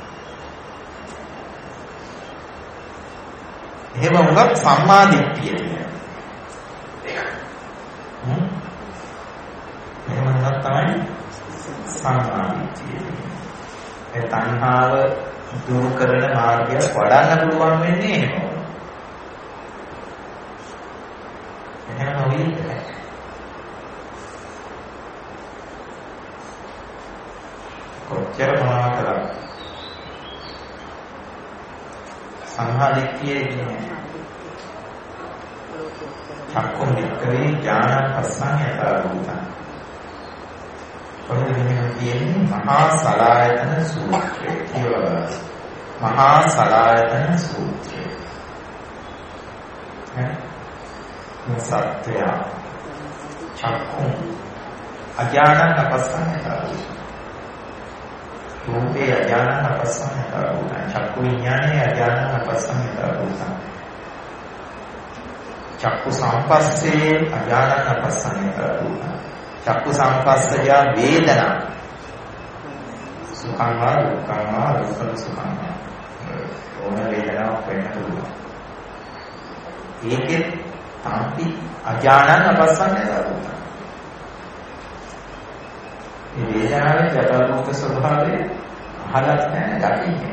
එහෙම වුණත් සම්මා දිට්ඨිය කියන්නේ. හ්ම්. එහෙම වුණත් තමයි සම්මාදිට්ඨිය. ඒ තණ්හාව දුරු කරන මාර්ගය වඩන්න පුළුවන් වෙන්නේ එහෙම. එහෙම නොවෙන්නේ. කොච්චර මොනවා කරා සම්මාදිට්ඨිය කියන්නේ චක්කුම් වික්‍රේ ඥාන පස්සන් යථාභූතං. කොහොමද කියන්නේ මහා සලායතන සූත්‍රය කියලා. මහා සලායතන සූත්‍රය. ඈ සත්‍ය චක්කුම් අඥාන පස්සන් යථාභූතං. රූපේ අඥාන පස්සන් යථාභූතං. චක්කු විඥානේ අඥාන පස්සන් යථාභූතං. චක්කු සංපස්සේ අඥාන පස්සන් යථාභූතං. චක්කු සංපස්සය වේදනා සුඛං වා දුක්ඛං වා රූපං සුඛං වා ඕන වේදනාවක් වෙන්න පුළුවන්. ඒකේ තාපි අඥානං අපස්සන්න යථාභූතං. මේ වේදනාවේ යථාභූත ස්වභාවය අහලත් නැහැ දකින්නේ.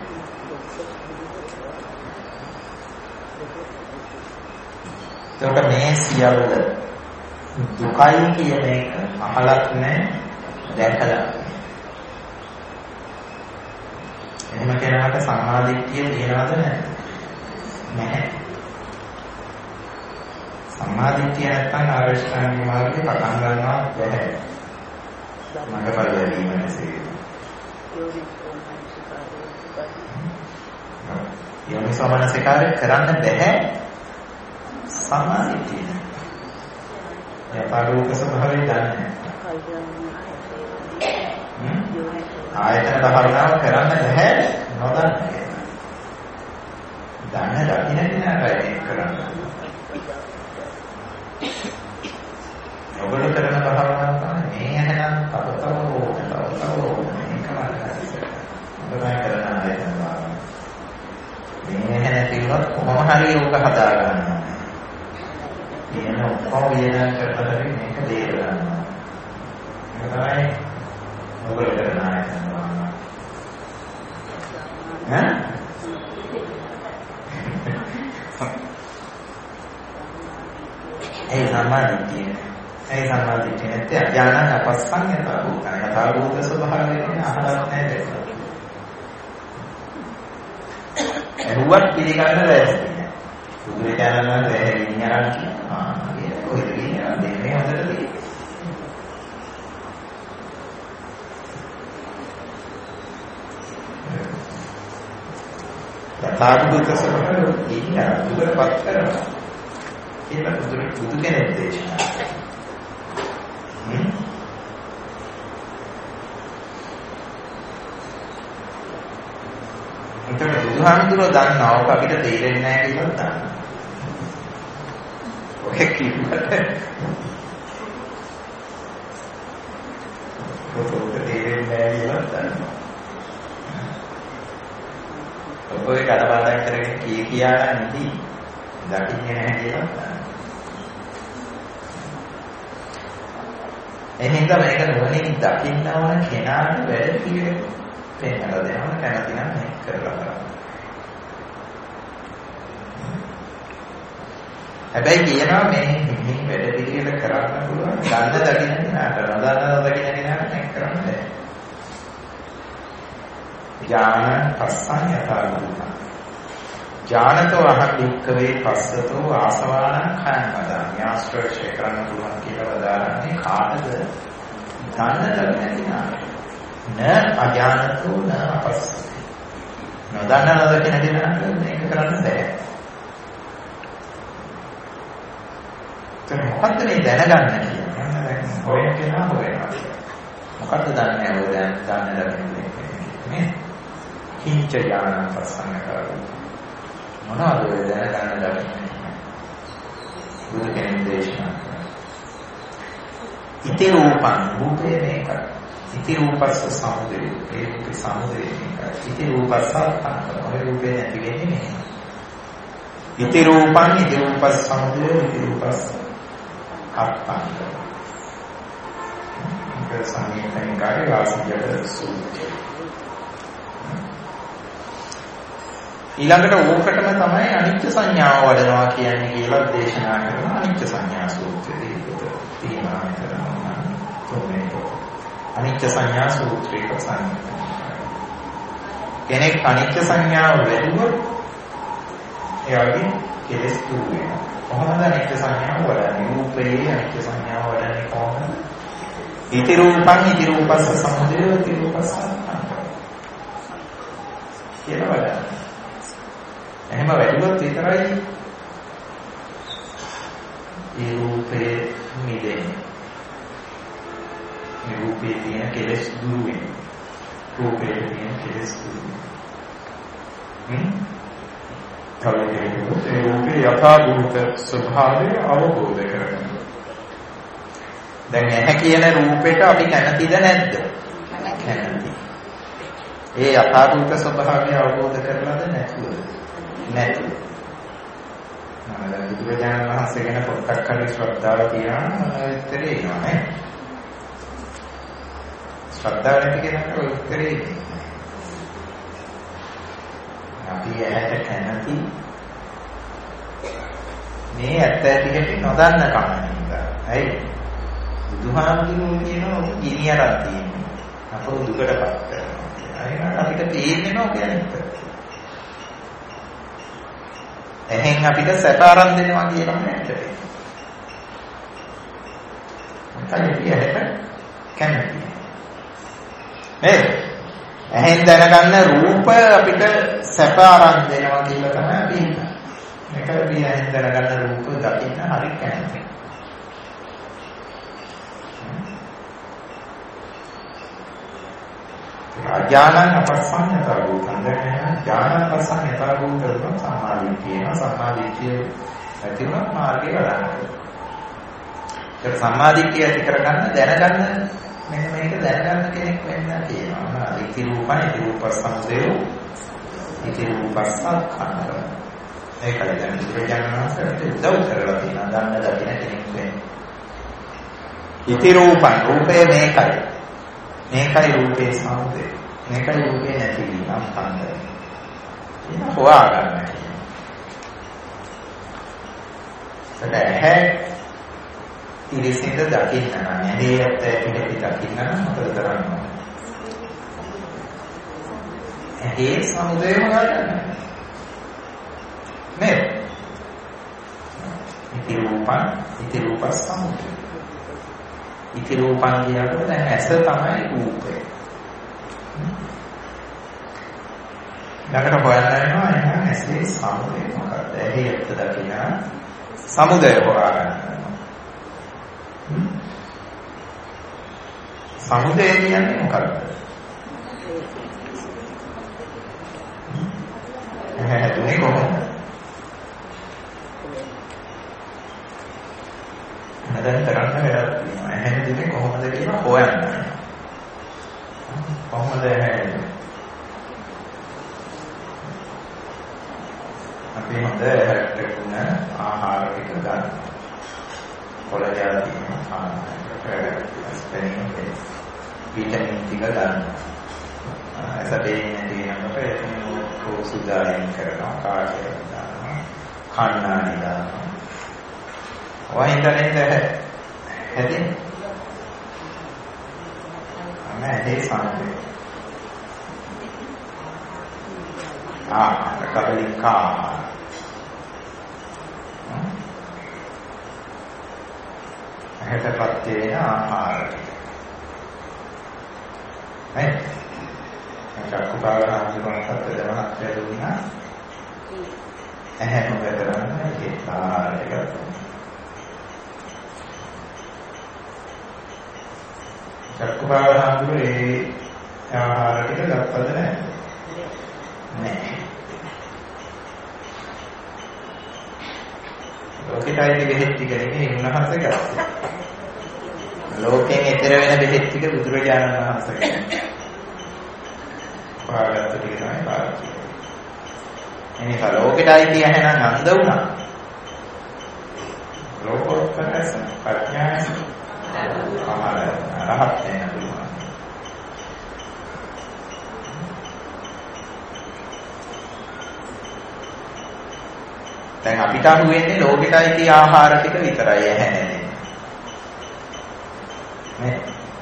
එතකොට මේ සියල්ල දුකයි කියන එක අහලත් නැහැ දැකලා. එහෙම කෙනාට සම්මාදිට්ඨිය තියනවද නැහැ? සම්මාදිට්ඨිය නැත්නම් ආරෂ්ඨාංග මාර්ගේ පටන් ගන්නවා බැහැ. මඟපල ලැබීම නැසෙයි. යෝනිසෝ මනසිකාරය කරන්න බැහැ සම්මාදිට්ඨිය. යථාභූත ස්වභාවය දන්නේ ආයතන භාවනාව කරන්න බැහැ නොදන්නේ. දන්න දකින්න දිනාටයි ඒක කරන්න. ඔබට කරන භාවනාව තමයි මේ ඇහෙනම් තව තව තව තව මේක වලට. ඔබලා කරන ආයතන භාවනාව. මේ ඇහෙන තියුණොත් කොහොම හරි ඕක හදා ගන්නවා. කියන ඔක්කොම වියදම් කරලා හරි මේක දේර ගන්නවා. ඒක තමයි ඔබට කරන ආයතන භාවනාව. ඈ? ඒ සම්මාදිට්ඨිය. ඒ සම්මාදිට්ඨිය නැත්te අඥානං අපස්සං යථාභූතං. යථාභූත ස්වභාවය කියන අහලක් නැහැ දැක්ක. එරුවත් පිළිගන්න බැහැ. බුදුරජාණන් වහන්සේ විඥාන කියනවා. ඒක කොහෙද විඥාන දෙන්නේ හොඳට තියෙන්නේ. යථාභූත ස්වභාවය කියන දුරපත් කරනවා. ඒක බුදු බුදු කෙනෙක් දේශනා කළා. හ්ම්. ඒතර බුදුහාමුදුරුවෝ දන්නවා ඔක අපිට තේරෙන්නේ නැහැ කියලා දන්නවා. ඔක කිව්වට ඔක තේරෙන්නේ නැහැ කියලා දන්නවා. ඔය කඩපාඩම් කරගෙන කී කියා නැති දකින්නේ නැහැ කියලා දන්නවා. එහෙනම් මේක නොවනින් දකින්න ඕන කෙනාට වැඩ පිළිවෙල පෙන්නලා දෙනවා කැමති නම් මේක කරලා කරන්න. හැබැයි කියනවා මේ මේ වැඩ පිළිවෙල කරන්න පුළුවන් දන්න දකින්න කෙනාට නොදන්න දකින්න කෙනාට මේක කරන්න බෑ. ඥාන පස්සන් යථාභූතං. ඥානතෝ අහං වික්ඛවේ පස්සතෝ ආසවානං khයං වදාමි. ආශ්‍රය කරන්න පුළුවන් කියලා වදාරන්නේ කාටද? දන්න දකින්න කෙනාට. න අඥානතෝ න අපස්සති. නොදන්න නොදකින්න කෙනාට මේක කරන්න බෑ. ඒක මොකද්ද මේ දැනගන්න කියන්නේ? මම දැන් හොයන කෙනා හොයනවා. මොකද්ද දන්නේ ඔය දැන් දන්න දකින්න මේ කිංච ඥාන පස්සන්න කරගන්න. මොනවද ඔය දැනගන්න දකින්නේ? බුදු කෙනෙක් දේශනා කළා. ඉති රූපං රූපේ මේක. ඉති රූපස්ස සමුදය. ඒ රූපේ සමුදය මේක. ඉති රූපස්ස අන්තම. ඔය රූපේ නැති වෙන්නේ නේ. ඉති රූපං ඉති රූපස්ස සමුදය ඉති රූපස්ස අත්පං. සංයුක්තනිකායේ වාසිජල සූත්‍රය. ඊළඟට ඕකටම තමයි අනිත්‍ය සංඥාව වඩනවා කියන්නේ කියලා දේශනා කරන අනිත්‍ය සංඥා සූත්‍රයේ තියෙනවා විතරම තෝරන්නේ. අනිත්‍ය සංඥා සූත්‍රයක සංයුක්තනිකාය. කෙනෙක් අනිත්‍ය සංඥාව වැඩුවොත් එයාගේ කෙලෙස් දුරු වෙනවා. කොහොමද අනිත්‍ය සංඥාව වඩන්නේ? රූපේ අනිත්‍ය සංඥාව වඩන්නේ කොහොමද? ඉති රූපං ඉති රූපස්ස සමුදය ඉති රූපස්ස අන්තං කියලා වඩන්නේ. එහෙම වැඩිවත් විතරයි ඒ රූපේ මිදෙන්නේ. මේ රූපේ තියෙන කෙලෙස් දුරු වෙනවා. රූපේ තියෙන කෙලෙස් දුරු වෙනවා. ඒ රූපේ යථාභූත ස්වභාවය අවබෝධ කරගන්න. දැන් ඇහැ කියන රූපෙට අපි කැමතිද නැද්ද? කැමති. ඒ යථාභූත ස්වභාවය අවබෝධ කරලාද නැතුවද? නැතුව. මම දැන් බුදුරජාණන් වහන්සේ ගැන පොඩ්ඩක් හරි ශ්‍රද්ධාව තියනවා නම් උත්තරේ එනවා නේ. ශ්‍රද්ධාව නැති කෙනාට උත්තරේ එන්නේ. අපි ඇහැට කැමති මේ ඇත්ත ඇති හැටි නොදන්න කම නිසා. ඇයි? බුදුහාමුදුරුවෝ කියනවා ගිනි අරන් තියෙන්නේ. අපෝ දුකටපත් කරනවා. අයින අපිට තේරෙන්නේ නැහැ කියන්නේ. එහෙන් අපිට සැප ආරම්භ දෙනවා කියනවා නේද? මොකද ඇහැට කැමති. නේද? එහෙන් දැනගන්න රූප අපිට සැප ආරම්භ දෙනවා කියලා තමයි අපි හිතන්නේ. මේක අපි එහෙන් දැනගන්න රූප දකින්න හරි කැමති. ඥානං අපස්සඤ්ඤතර භූතං දැන් ඥානං අපස්සඤ්ඤතර භූතං සම්මාදිට්ඨිය සම්මාදිට්ඨිය ඇතිවෙන මාර්ගය වඩන්න. ඒක සම්මාදිට්ඨිය ඇති කරගන්න දැනගන්න මෙන්න මේක දැනගන්න කෙනෙක් වෙන්න තියෙනවා. ඉති රූපයි ඉති රූපස්සම්දේ ඉති රූපස්සක්ඛන්ධ. ඒකයි දැන් බුදුරජාණන් වහන්සේට උදව් කරලා තියෙනවා දන්න දකින්න කෙනෙක් වෙන්න. ඉති රූපං රූපේ මේකයි. මේකයි රූපේ සමුදය. මේකයි රූපේ නැතිවීම අන්තය. ඒක හොයාගන්න කියනවා. ඇහැ ඉරිසින්ද දකින්න නම් ඇහි ඇත්ත පිළිපි දකින්න නම් මොකද කරන්න ඕනේ? ඇහි සමුදය හොයාගන්න. නේද? ඉති රූපං ඉති රූපස් සමුදය. ඉති රූපං කියනකොට දැන් ඇස තමයි රූපය. ළඟට හොයන්න වෙනවා එහෙනම් ඇසේ සමුදය මොකක්ද? ඇහි ඇත්ත දකින්න සමුදය හොයාගන්න. සමුදය කියන්නේ මොකක්ද? ඇහැ හැදුනේ කොහොමද? දැන් කරන්න වැඩක් තියෙනවා. ඇහැ හැදුනේ කොහොමද කියලා හොයන්න. කොහොමද ඇහැ? අපි හොඳ ඇහැට ගුණ ආහාර ටික ගන්න. කොළජා තියෙනවා. ස්පෙනින් විටමින් ටික ගන්න. ඇසටේ තියෙනකොට එතන සුදායෙන් කරනවා. කාර්යය දානවා. කන්නාඩි දානවා. වයින්දනෙන්ද හැදෙන්නේ. අන්න ඇහි සම්පේ. ආ කබලිකා. ඇහැටපත් වෙන ආහාර. හරි. චක්කුපාලහාමුදුරන්ට දෙවනක් ලැබුණා. ඇහැ නොබැදරන්න ඒ ආහාරයක චක්කුපාලහාමුදුර ඒ ආහාර ටික ගත්තද නැහැ? නැහැ. ලෝකෙටයි බෙහෙත් ටික නෙමෙයි උන්වහන්සේ ගත්තා. ලෝකයෙන් ඈතර වෙන බෙහෙත් ටික බුදුරජාණන් වහන්සේ ගත්තා. පාගත්ත ටික තමයි පාවිච්චි කරන්නේ. එනිසා ලෝකෙටයි කියහනම් අන්ධ වුණා. ලෝකෝත්තර ප්‍රඥාස ආහාරය රහත් වෙන්න පුළුවන්. දැන් අපිට අහු වෙන්නේ ලෝකෙට අයිති ආහාර ටික විතරයි ඇහැන්නේ. නේ?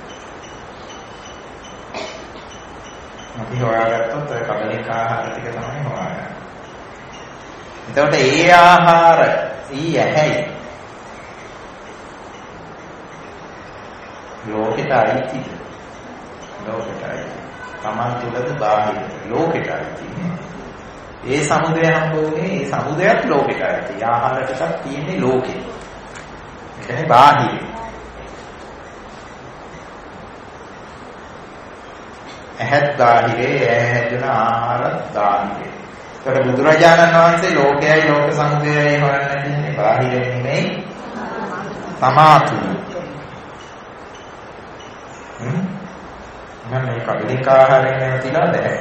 අපි හොයාගත්තොත් ඔය කබලික ආහාර ටික තමයි හොයාගන්නේ. එතකොට ඒ ආහාර ඊ ඇහැයි ලෝකෙට අයිතිද? ලෝකෙට අයිති. Taman තුලද බාහිර ලෝකෙට අයිති. ඒ සමුදය හම්බුනේ ඒ සමුදයක් ලෝකෙට අයිති. ආහාර ටිකක් තියෙන්නේ ලෝකෙ. ඒ කියන්නේ බාහිර. ඇහත් බාහිරේ ඇහැදුන ආහාරත් බාහිරේ. ඒකට බුදුරජාණන් වහන්සේ ලෝකයයි ලෝක සමුදයයි හොයන්න කියන්නේ බාහිර නෙමෙයි තමා තුල. හ්ම්. මම මේ කබලික ආහාරයෙන් නැතිලා දැහැ.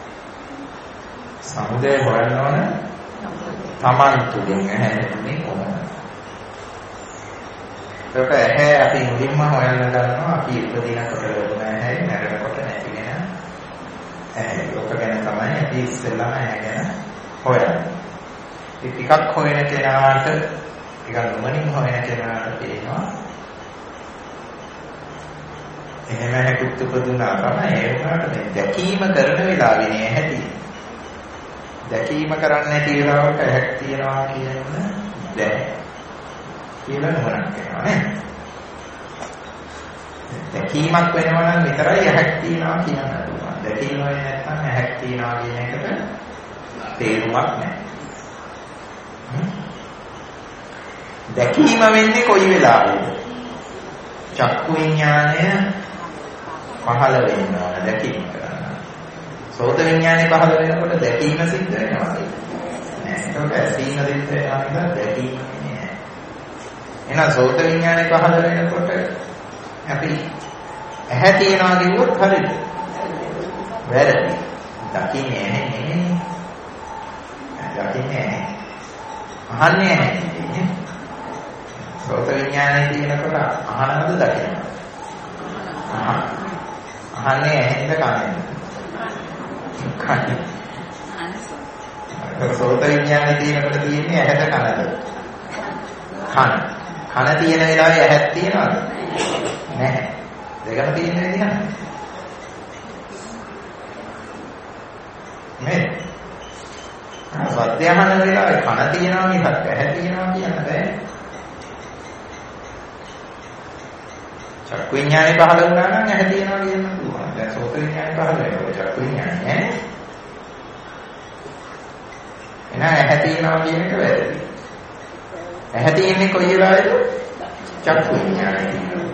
සමුදය හොයන්න ඕන තමන් තුලින් ඇහැෙන්නේ කොහොමද? ඒක ඇහැ අපි මුලින්ම හොයන්න ගන්නවා අපි ඉපදිනකොට ලැබුණ ඇහැයි මැරෙනකොට නැති වෙන ඇහැ. ඒක ගැන තමයි අපි ඉස්සෙල්ලාම ඇහැ ගැන හොයන්නේ. ඒ ටිකක් හොයන කෙනාට ටිකක් නුවණින් හොයන කෙනාට තේරෙනවා එහෙම හැකුත් උපදුනා තමයි ඒ වුණාට මේ දැකීම කරන වෙලාවේ නේ ඇහැටි. දැකීම කරන්නේ නැති වෙලාවට ඇහැක් තියනවා කියන දැන කියලා නුවණක් වෙනවා නේද? දැකීමක් වෙනවා නම් විතරයි ඇහැක් තියනවා කියන්න පුළුවන්. දැකීම වෙන්නේ නැත්නම් ඇහැක් තියනවා කියන එකට තේරුමක් නැහැ. දැකීම වෙන්නේ කොයි වෙලාවෙද? චක්කු විඥානය පහළ වෙනවා දැකීම කරනවා. සෝත විඥානේ පහළ වෙනකොට දැකීම සිද්ධ වෙනවා. නෑ ඒක ඇසීම සිද්ධ වෙනවා නේද? දැකීම නෑ. එහෙනම් සෝත විඥානේ පහළ වෙනකොට අපි ඇහැ තියනවා කිව්වොත් හරිද? වැරදි. දකින්නේ නැහැ. දකින්නේ නැහැ. අහන්නේ නැහැ. සෝත විඥානේ තියෙනකොට අහනවද දකින්නවද? අහන්නේ ඇහෙන්ද කනෙන්ද? කනෙන්. අනස. සෝත විඥානේ තියෙනකොට තියෙන්නේ ඇහැට කනද? කන. කන තියෙන වෙලාවේ ඇහක් තියනවද? නැහැ. දෙකම තියෙන විදිහ නේද? මේ සත්‍යහන වෙලාවේ කන තියනවා මිසක් ඇහැ තියනවා කියන්න බෑ. චක්කු විඥානේ පහළ වුණා නම් ඇහැ තියනවා කියන්න පුළුවන්. දැන් සෝත විඥානේ පහළ වෙනවා චක්කු විඥානේ ඈ. එහෙනම් ඇහැ තියනවා කියන එක වැරදි. ඇහැ තියෙන්නේ කොයි වෙලාවේද? චක්කු විඥානේ තියෙනවා.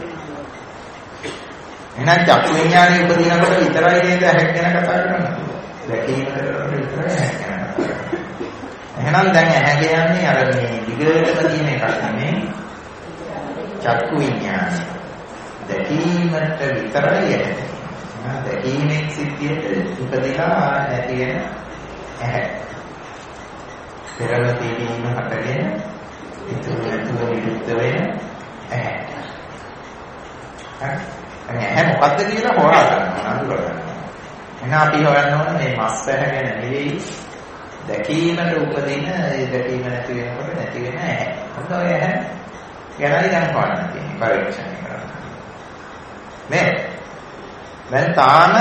එහෙනම් චක්කු විඥානේ උපදිනකොට විතරයි නේද ඇහැ ගැන කතා කරන්නේ. දැකීම කරනකොට විතරයි ඇහැ ගැන කතා කරන්නේ. එහෙනම් දැන් ඇහැ කියන්නේ අර මේ දිගටම තියෙන එකක් නෙමෙයි. චක්කු විඥානේ දැකීමට විතරයි ඇහැ. දැකීමේ සිද්ධියට උපදිනා නැති වෙන ඇහැ. පෙරම තීවීම හටගෙන ඉතුරු නැතුව විරුද්ධ වෙන ඇහැ. හරි. ඇහැ මොකද්ද කියලා හොයාගන්න අඳුරගන්න. එහෙනම් අපි හොයන්න ඕනේ මේ මස් ඇහැ ගැන නෙවෙයි දැකීමට උපදින ඒ දැකීම නැති වෙනකොට නැති වෙන ඇහැ. හොඳ ඔය ඇහැ ගැනයි දැන් හොයන්න තියෙන්නේ පරීක්ෂණය කරන්න. නේ දැන් තාන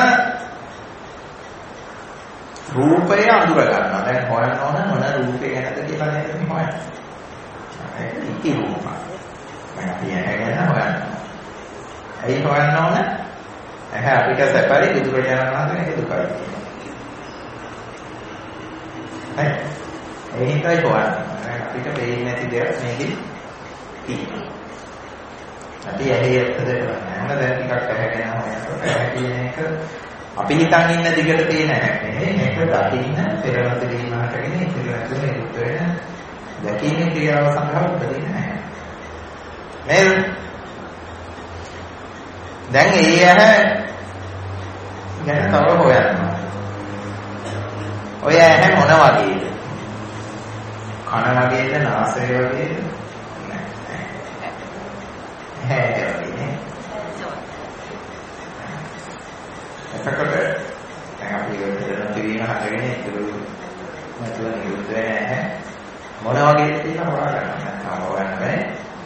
රූපය අඳුර ගන්නවා. දැන් හොයන්න ඕන මොන රූපේ ගැනද කියලා නේද මේ හොයන්නේ. ඒක ඉති රූප. මම අපි ඇහැ ගැන හොයන්න. ඇයි හොයන්න ඕන? ඇහැ අපිට සැපරි බුදුරජාණන් වහන්සේ ඒක දුකයි කියනවා. හරි. ඒ හිතයි හොයන්නේ. අපිට වෙන්නේ නැති දෙයක් මේකේ තියෙනවා. අපි ඇහි ඇත්තද කරන්නේ. මොන දැන් ටිකක් ඇහැගෙන හොයනකොට ඇහැ කියන එක අපි හිතන් ඉන්න දිගට තියෙන ඇහැ නෙමෙයි. මේක දකින්න පෙරවත දීම හටගෙන ඉතිරි නැතුව නිරුත් වෙන දැකීමේ ක්‍රියාව සඳහා උපදින ඇහැ. නේද? දැන් ඒ ඇහැ ගැන තව හොයන්න. ඔය ඇහැ මොන වගේද? කන වගේද, නාසය වගේද? නැහැ. ඇහැ වගේ නේ. එතකොට දැන් අපි ඉවරන පිළිම හදගෙන ඉතුරු නැතුව නිරුද්ධ වෙන්නේ නැහැ. මොන වගේද කියලා හොයාගන්න. නැත්නම් හොයන්න බෑ.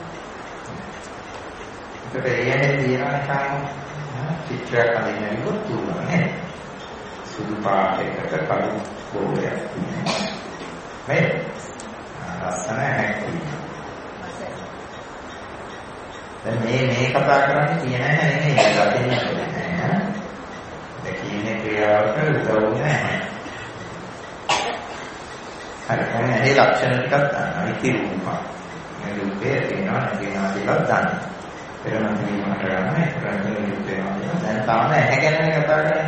ඒකට එයනේ තියෙනවා නිකන් චිත්‍රයක් අඳින්න විදිහට තුනක් නේ. සුදු පාටයකට කළු බෝලයක් තියෙනවා. මේ ලස්සන හැක්කි. දැන් මේ මේ කතා කරන්නේ කියන හැ නෙමෙයි දකින්න ඕනේ. දැකීමේ ක්‍රියාවට උදව් නැහැ. හරි දැන් ඒ ලක්ෂණ ටිකක් ගන්න. ඉති රූප. මේ රූපේ තියෙනවා නැතිනවා කියලා ගන්න. පෙරමන් වීමකට ගන්න. ඒකෙන් රූප වෙනවා. දැන් තාම ඇහැ ගැන කතා කරන්නේ.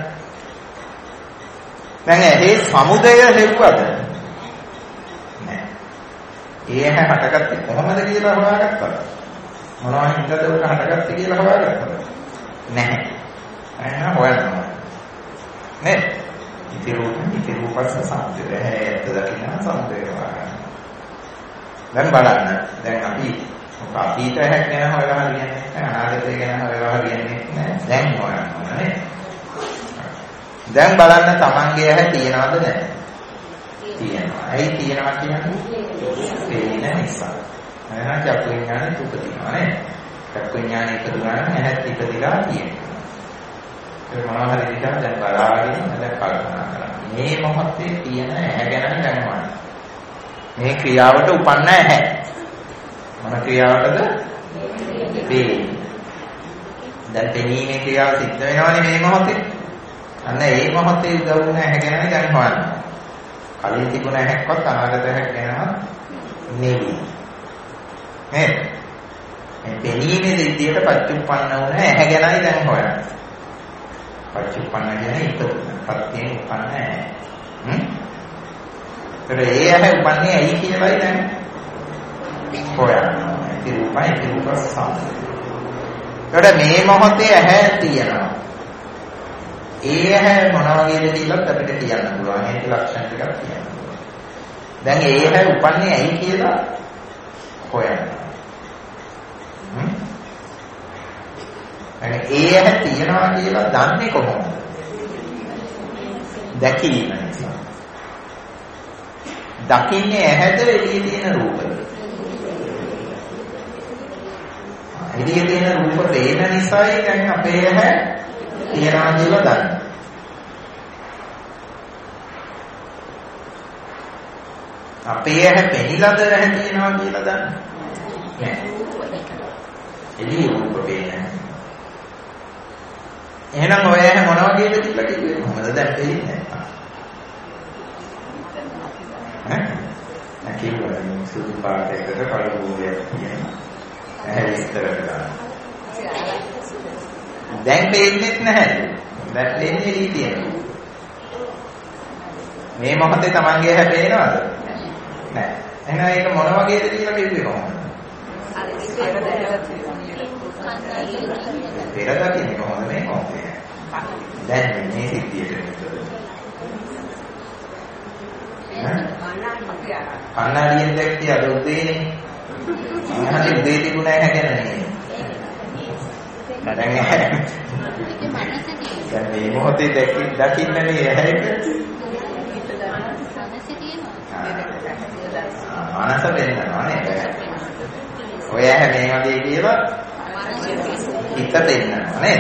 දැන් ඇහි සමුදය හෙව්වද? නෑ. ඒ ඇහැ හටගත්තේ කොහොමද කියලා හොයාගත්තා. මොනවා හින්දාද උඩ හටගත්තේ කියලා හොයාගත්තා. නැහැ. එහෙනම් හොයන්න. නේ? ඉති රූප ඉති රූපස්ස සමුදය. ඇත්ත දකින්න සමුදය හොයාගන්න. දැන් බලන්න. දැන් අපි අතීත ඇහැක් ගැන හොයලා හරියන්නේ නැහැ. අනාගතය ගැන හොයලා හරියන්නේ නැහැ. දැන් හොයන්න ඕනේ. දැන් බලන්න තමන්ගේ ඇහැ තියනවද නැහැ? තියෙනවා. ඇයි තියෙනවා කියන්නේ? පේන නිසා. එහෙනම් චක්කු විඥානේ උපදිනවා නේ. චක්කු විඥානේ ඉපදුනා නම් ඇහත් ඉපදිලා තියෙනවා. ඒ මොනවා හරි දිහා දැන් බලාගෙන දැන් කල්පනා කරන්න. මේ මොහොතේ තියෙන ඇහැ ගැන දැනගන්න. මේ ක්‍රියාවට උපන්න ඇහැ. මොන ක්‍රියාවටද? පේන. දැන් පෙනීමේ ක්‍රියාව සිද්ධ වෙනවනේ මේ මොහොතේ. අන්න ඒ මොහොතේ උදව් වුණ ඇහැ ගැන දැන් හොයන්න. කලින් තිබුණ ඇහැක්වත් අනාගත ඇහැක් ගැනවත් නෙවෙයි. නේද? මේ පෙනීමේ විදියට පච්චුප්පන්න වුණ ඇහැ ගැනයි දැන් හොයන්නේ. පච්චුප්පන්න කියන්නේ ඉපත්යෙන් උපන්න ඇහැ. හ්ම්? ඒතර ඒ ඇහැ උපන්නේ ඇයි කියලායි දැන් හොයන්නේ. ඒ රූපයි ඒ රූප සාධන. ඒතර මේ මොහොතේ ඇහැ තියෙනවා. ඒ ඇහැ මොන වගේද කියලාත් අපිට කියන්න පුළුවන්. ඒක ලක්ෂණ ටිකක් කියන්න පුළුවන්. දැන් ඒ ඇහැ උපන්නේ ඇයි කියලා හොයන්න. හ්ම්. يعني ඒ ඇහැ තියනවා කියලා දන්නේ කොහොමද? දැකීම නිසා. දකින්නේ ඇහැද එළියේ තියෙන රූපද? එළියේ තියෙන රූප පේන නිසායි දැන් අපේ ඇහැ තියනවා කියලා දන්නේ. අපේ ඇහැ පෙනිලාද නැහැ තියනවා කියලා දන්නේ. එළියේ රූප පේන. එහෙනම් ඔය ඇහැ මොන වගේද කියලා කිව්වේ කොහොමද දැන් පේන්නේ නැත්තම්? ඈ? නැකිවල සුදු පාටයකට කළු බෝලයක් තියෙනවා. ඇහැ විස්තර කරලා. දැන් පේන්නේ නැහැ. දැන් පේන්නේ එළිය තියෙනවා. මේ මොහොතේ Tamange ඇහැ පේනවද? නැහැ. එහෙනම් ඒක මොන වගේද කියලා කිව්වේ කොහොමද? අර ඉස්සර දැකලා තියෙනවා. පෙර දකින්නේ කොහොමද මේ මොහොතේ? දැන් මේ සිද්ධියට විතර. කන්නාඩියෙන් දැක්කේ අද උදේනේ. අහන්නේ උදේ තිබුණ නැහැ කියන්නේ. දැන් දැන් මේ මොහොතේ දැකින් දකින්න මේ ඇහැට මනස වෙන්නවා නේද? ඔය ඇහැ මේ වගේ කියලා හිත දෙන්නවා නේද?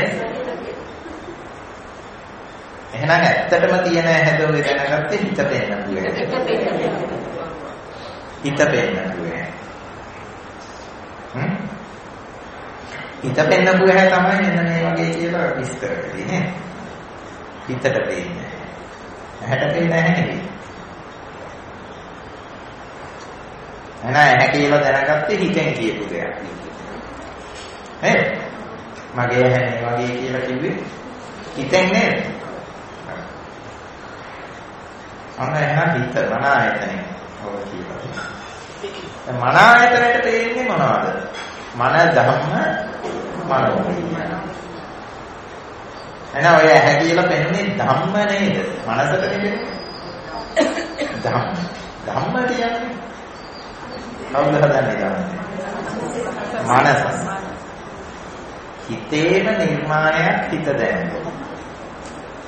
එහෙනම් ඇත්තටම තියෙන ඇහැද ඔය දැනගත්තේ හිත දෙන්නු ඇහැ. හිත දෙන්නු ඇහැ. හ්ම්? හිත පෙන්නපු ඇහැ තමයි මෙන්න මේ වගේ කියලා විස්තර කරේ නේ. හිතට පේන්නේ. ඇහැට පේන්නේ නැහැ නෙවෙයි. එහෙනම් ඇහැ කියලා දැනගත්තේ හිතෙන් කියපු දෙයක්. නේද? මගේ ඇහැ මේ වගේ කියලා කිව්වේ හිතෙන් නේද? අන්න එහෙනම් හිත මන ආයතනෙ ඔය කියලා. දැන් මන ආයතනෙට පේන්නේ මොනවද? මන ධම්ම මනෝමය. එහෙනම් ඔය ඇහැ කියලා පෙන්වන්නේ ධම්ම නේද? මනසට නෙමෙයි. ධම්ම. ධම්ම කියන්නේ කවුද හදන්නේ ධම්ම? මනස. හිතේම නිර්මාණයක් හිත දැනෙනවා.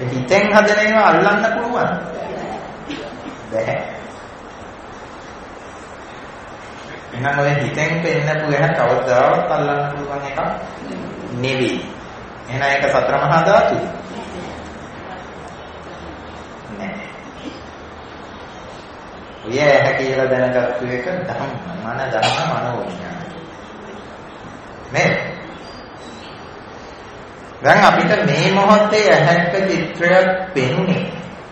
හිතෙන් හදන ඒවා අල්ලන්න පුළුවන්. බැහැ. එහෙනම් ඔය හිතෙන් පෙන්නපු එක කවදාවත් අල්ලන්න පුළුවන් එකක් නෙවෙයි. එහෙනම් ඒක සතර මහා ධාතු නෑ. ඔය ඇහැ කියලා දැනගත්තු එක ධම්ම මන ධම්ම මනෝ විඥාන. නේ? දැන් අපිට මේ මොහොතේ ඇහැක චිත්‍රයක් පෙනුනේ.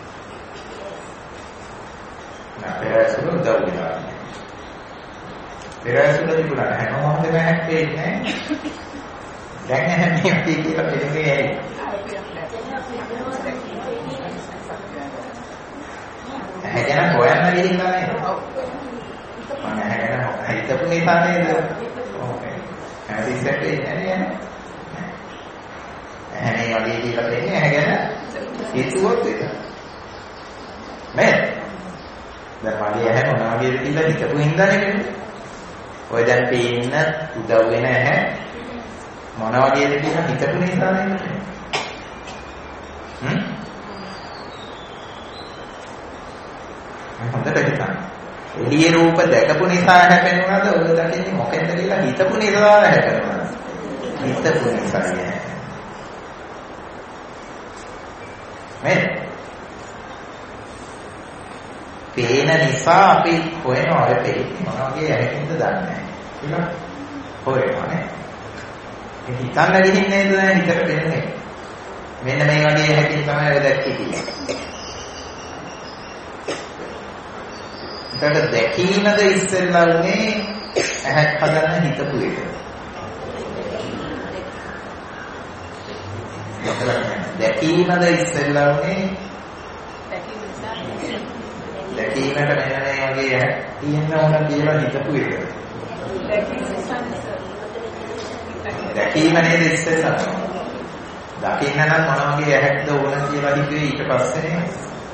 පෙරසුල උදව් වෙනවා. පෙරසුල තිබුණා හැම මොහොතේම ඇහැක් පේන්නේ නැහැ. දැන් ඇහැ මේ කියලා පෙනුනේ ඇයි? ඇහැ ගැන හොයන්න ගිහිල්ලා නේද? මම ඇහැ ගැන හිතපු නිසා නේද? ඕකේ. ඇහැ ඉස්සෙල්ලා ඉන්නේ නෑ. ඇහැ මේ වගේ කියලා දෙන්නේ ඇහැ ගැන හිතුවොත් විතරයි. මේ දැන් මගේ ඇහැ මොන වගේද කියලා හිතපු හින්දානේ වෙන්නේ. ඔය දැන් පේන්න උදව් වෙන ඇහැ මොන වගේද කියලා හිතපු නිසා නේද? හ්ම්? හොඳට හිතන්න. එළියේ රූප දැකපු නිසා ඇහැ පෙනුනද ඔය දකින්නේ මොකෙන්ද කියලා හිතපු නිසා ඇහැ පෙනුනද? හිතපු නිසා නෑ. මේ පේන නිසා අපි හොයනවා ඔය පෙන්නේ මොන වගේ ඇහැකින්ද දන්නේ නැහැ කියලා හොයනවා නේ. ඒ හිතන්න ගිහින් නේද දැන් හිතට පෙන්නේ. මෙන්න මේ වගේ ඇහැකින් තමයි ඔය දැක්කේ කියලා. ඒකට දැකීමද ඉස්සෙල්ලා උනේ ඇහක් හදන්න හිතපු එක. දැකීමද ඉස්සෙල්ලා උනේ දැකීමට මෙන්න මේ වගේ ඇහක් තියෙන්න ඕන කියලා හිතපු එක. දැකීම නේද ඉස්සෙල්ලා. දකින්න නම් මොන වගේ ඇහැක්ද ඕන කියලා හිතුවේ ඊට පස්සේ නේ.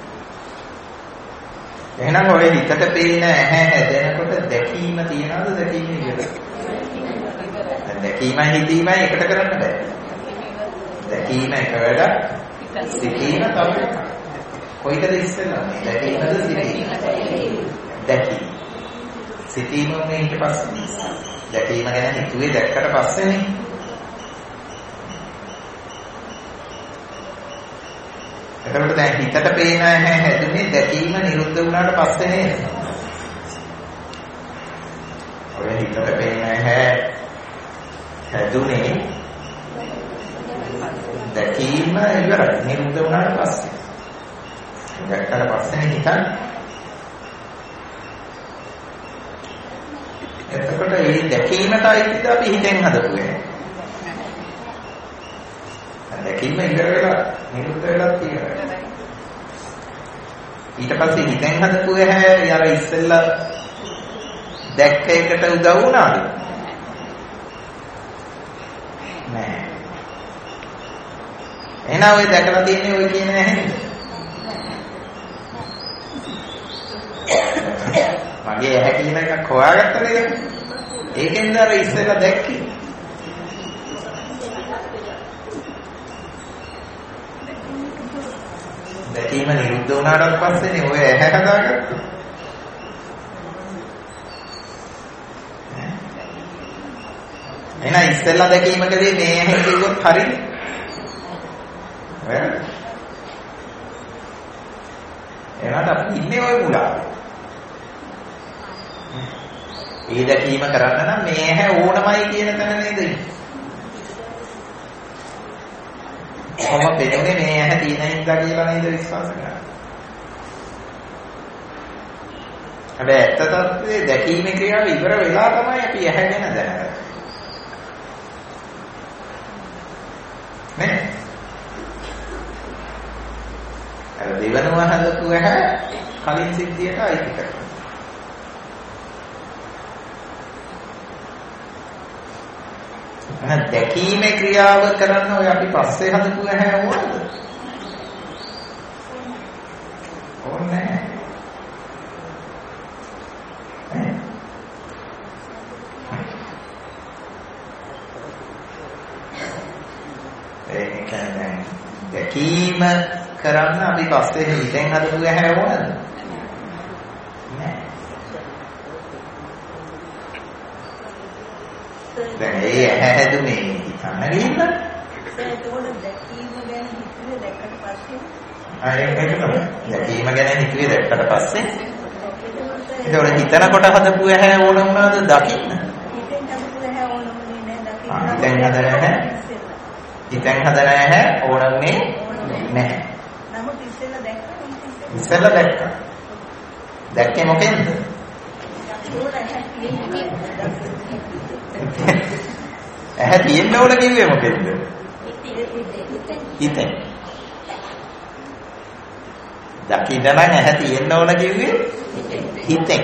එහෙනම් ඔය හිතට පේන ඇහැ හැදෙනකොට දැකීම තියනවද දැකීම ඉවරද? දැන් දැකීමයි හිතීමයි එකට කරන්න බෑ. දැකීම එක වැඩක් සිතීම තව එකක්. කොයිකද ඉස්සෙල්ලා මේ දැකීමද සිතීම? දැකීම. සිතීම උනේ ඊට පස්සේ. දැකීම ගැන හිතුවේ දැක්කට පස්සේනේ. එතකොට දැන් හිතට පේන ඇහැ හැදුනේ දැකීම නිරුද්ධ වුණාට පස්සේ නේද? ඔය හිතට පේන ඇහැ හැදුනේ දැකීම ඉවරයි නිරුද්ධ වුණාට පස්සේ. දැක්කට පස්සේ හිතන්නේ. එතකොට මේ දැකීමට අයිතිද අපි හිතෙන් හදපු එක. දැකීම ඉවර වෙලා නිරුද්ධ වෙලා තියෙනවා. ඊට පස්සේ හිතෙන් හදපු ඇහැ යර ඉස්සෙල්ලා දැක්ක එකට උදව් වුණාද? නෑ. එහෙනම් ඔය දැකලා තියෙන්නේ ඔය කියන ඇහෙන්ද? මගේ ඇහැ කියන එකක් හොයාගත්ත නේද? ඒකෙන්ද අර ඉස්සෙල්ලා දැක්කේ. දැකීම නිරුද්ධ වුණාට පස්සේනේ ඔය ඇහැ හදාගත්තේ. එහෙනම් ඉස්සෙල්ලා දැකීමකදී මේ ඇහෙන් කිව්වොත් හරිනේ. ඔය එනවාට අපි ඉන්නේ ওই මුලාවේ. ඒ දැකීම කරන්න නම් මේ ඇහැ ඕනමයි කියන තැන නේද ඉන්නේ. කොහොම පෙනුනේ මේ ඇහැ තියෙන හින්දා කියලා නේද විශ්වාස කරන්නේ. හැබැයි ඇත්ත තත්ත්වයේ දැකීමේ ක්‍රියාව ඉවර වෙලා තමයි අපි ඇහැ ගැන දැනගන්නේ. නේ? අර දෙවනව හදපු ඇහැ කලින් සිද්ධියට අයිති කරනවා. එහෙනම් දැකීමේ ක්‍රියාව කරන්න ඔය අපි පස්සේ හදපු ඇහැ ඕනද? ඕනේ නැහැ. ඒ කියන්නේ දැකීම කරන්න අපි පස්සේ හිතෙන් හදපු ඇහැ ඕනද? නෑ. දැන් ඒ ඇහැ හැදුනේ හිතන්න ගිහින් ඒකෝට දැකීම ගැන හිතුවේ දැක්කට පස්සේ ආයෙත් ඒක තමයි. දැකීම ගැන හිතුවේ දැක්කට පස්සේ ඒතකොට හිතනකොට හදපු ඇහැ ඕන වුණාද දකින්න? හිතෙන් හදපු ඇහැ ඕනුනේ නෑ ආ හිතෙන් හදන ඇහැ හිතෙන් හදන ඇහැ ඕනන්නේ නැහැ. නමුත් ඉස්සෙල්ලා දැක්කා ඉස්සෙල්ලා දැක්කා. දැක්කේ මොකෙන්ද? ඇහැ තියෙන්න ඕන කිව්වේ මොකෙන්ද? හිතෙන්. දකින්න නම් ඇහැ තියෙන්න ඕන කිව්වේ හිතෙන්.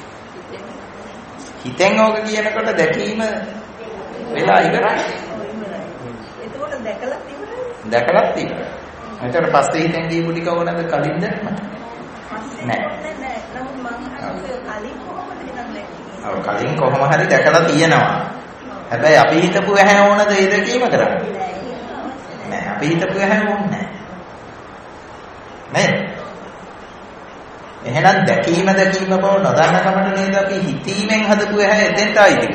හිතෙන් ඕක කියනකොට දැකීම වෙලා ඉවරයි. ඒකෝට දැකලා ඉවරයි. දැකලා ඉවරයි. එතකොට පස්සේ හිතෙන් දීපු ටික ඕනද කලින්ද? නෑ. නමුත් මම කලින් කොහොමද හිතන්නේ? ඔව් කලින් කොහොම හරි දැකලා තියෙනවා. හැබැයි අපි හිතපු ඇහැ ඕනද ඒ දෙකීම කරන්නේ? නෑ අපි හිතපු ඇහැ ඕනේ නෑ. නේද? එහෙනම් දැකීම දැකීම බව නොදන්න කමට නේද අපි හිතීමෙන් හදපු ඇහැ එතෙන්ට ආයිද?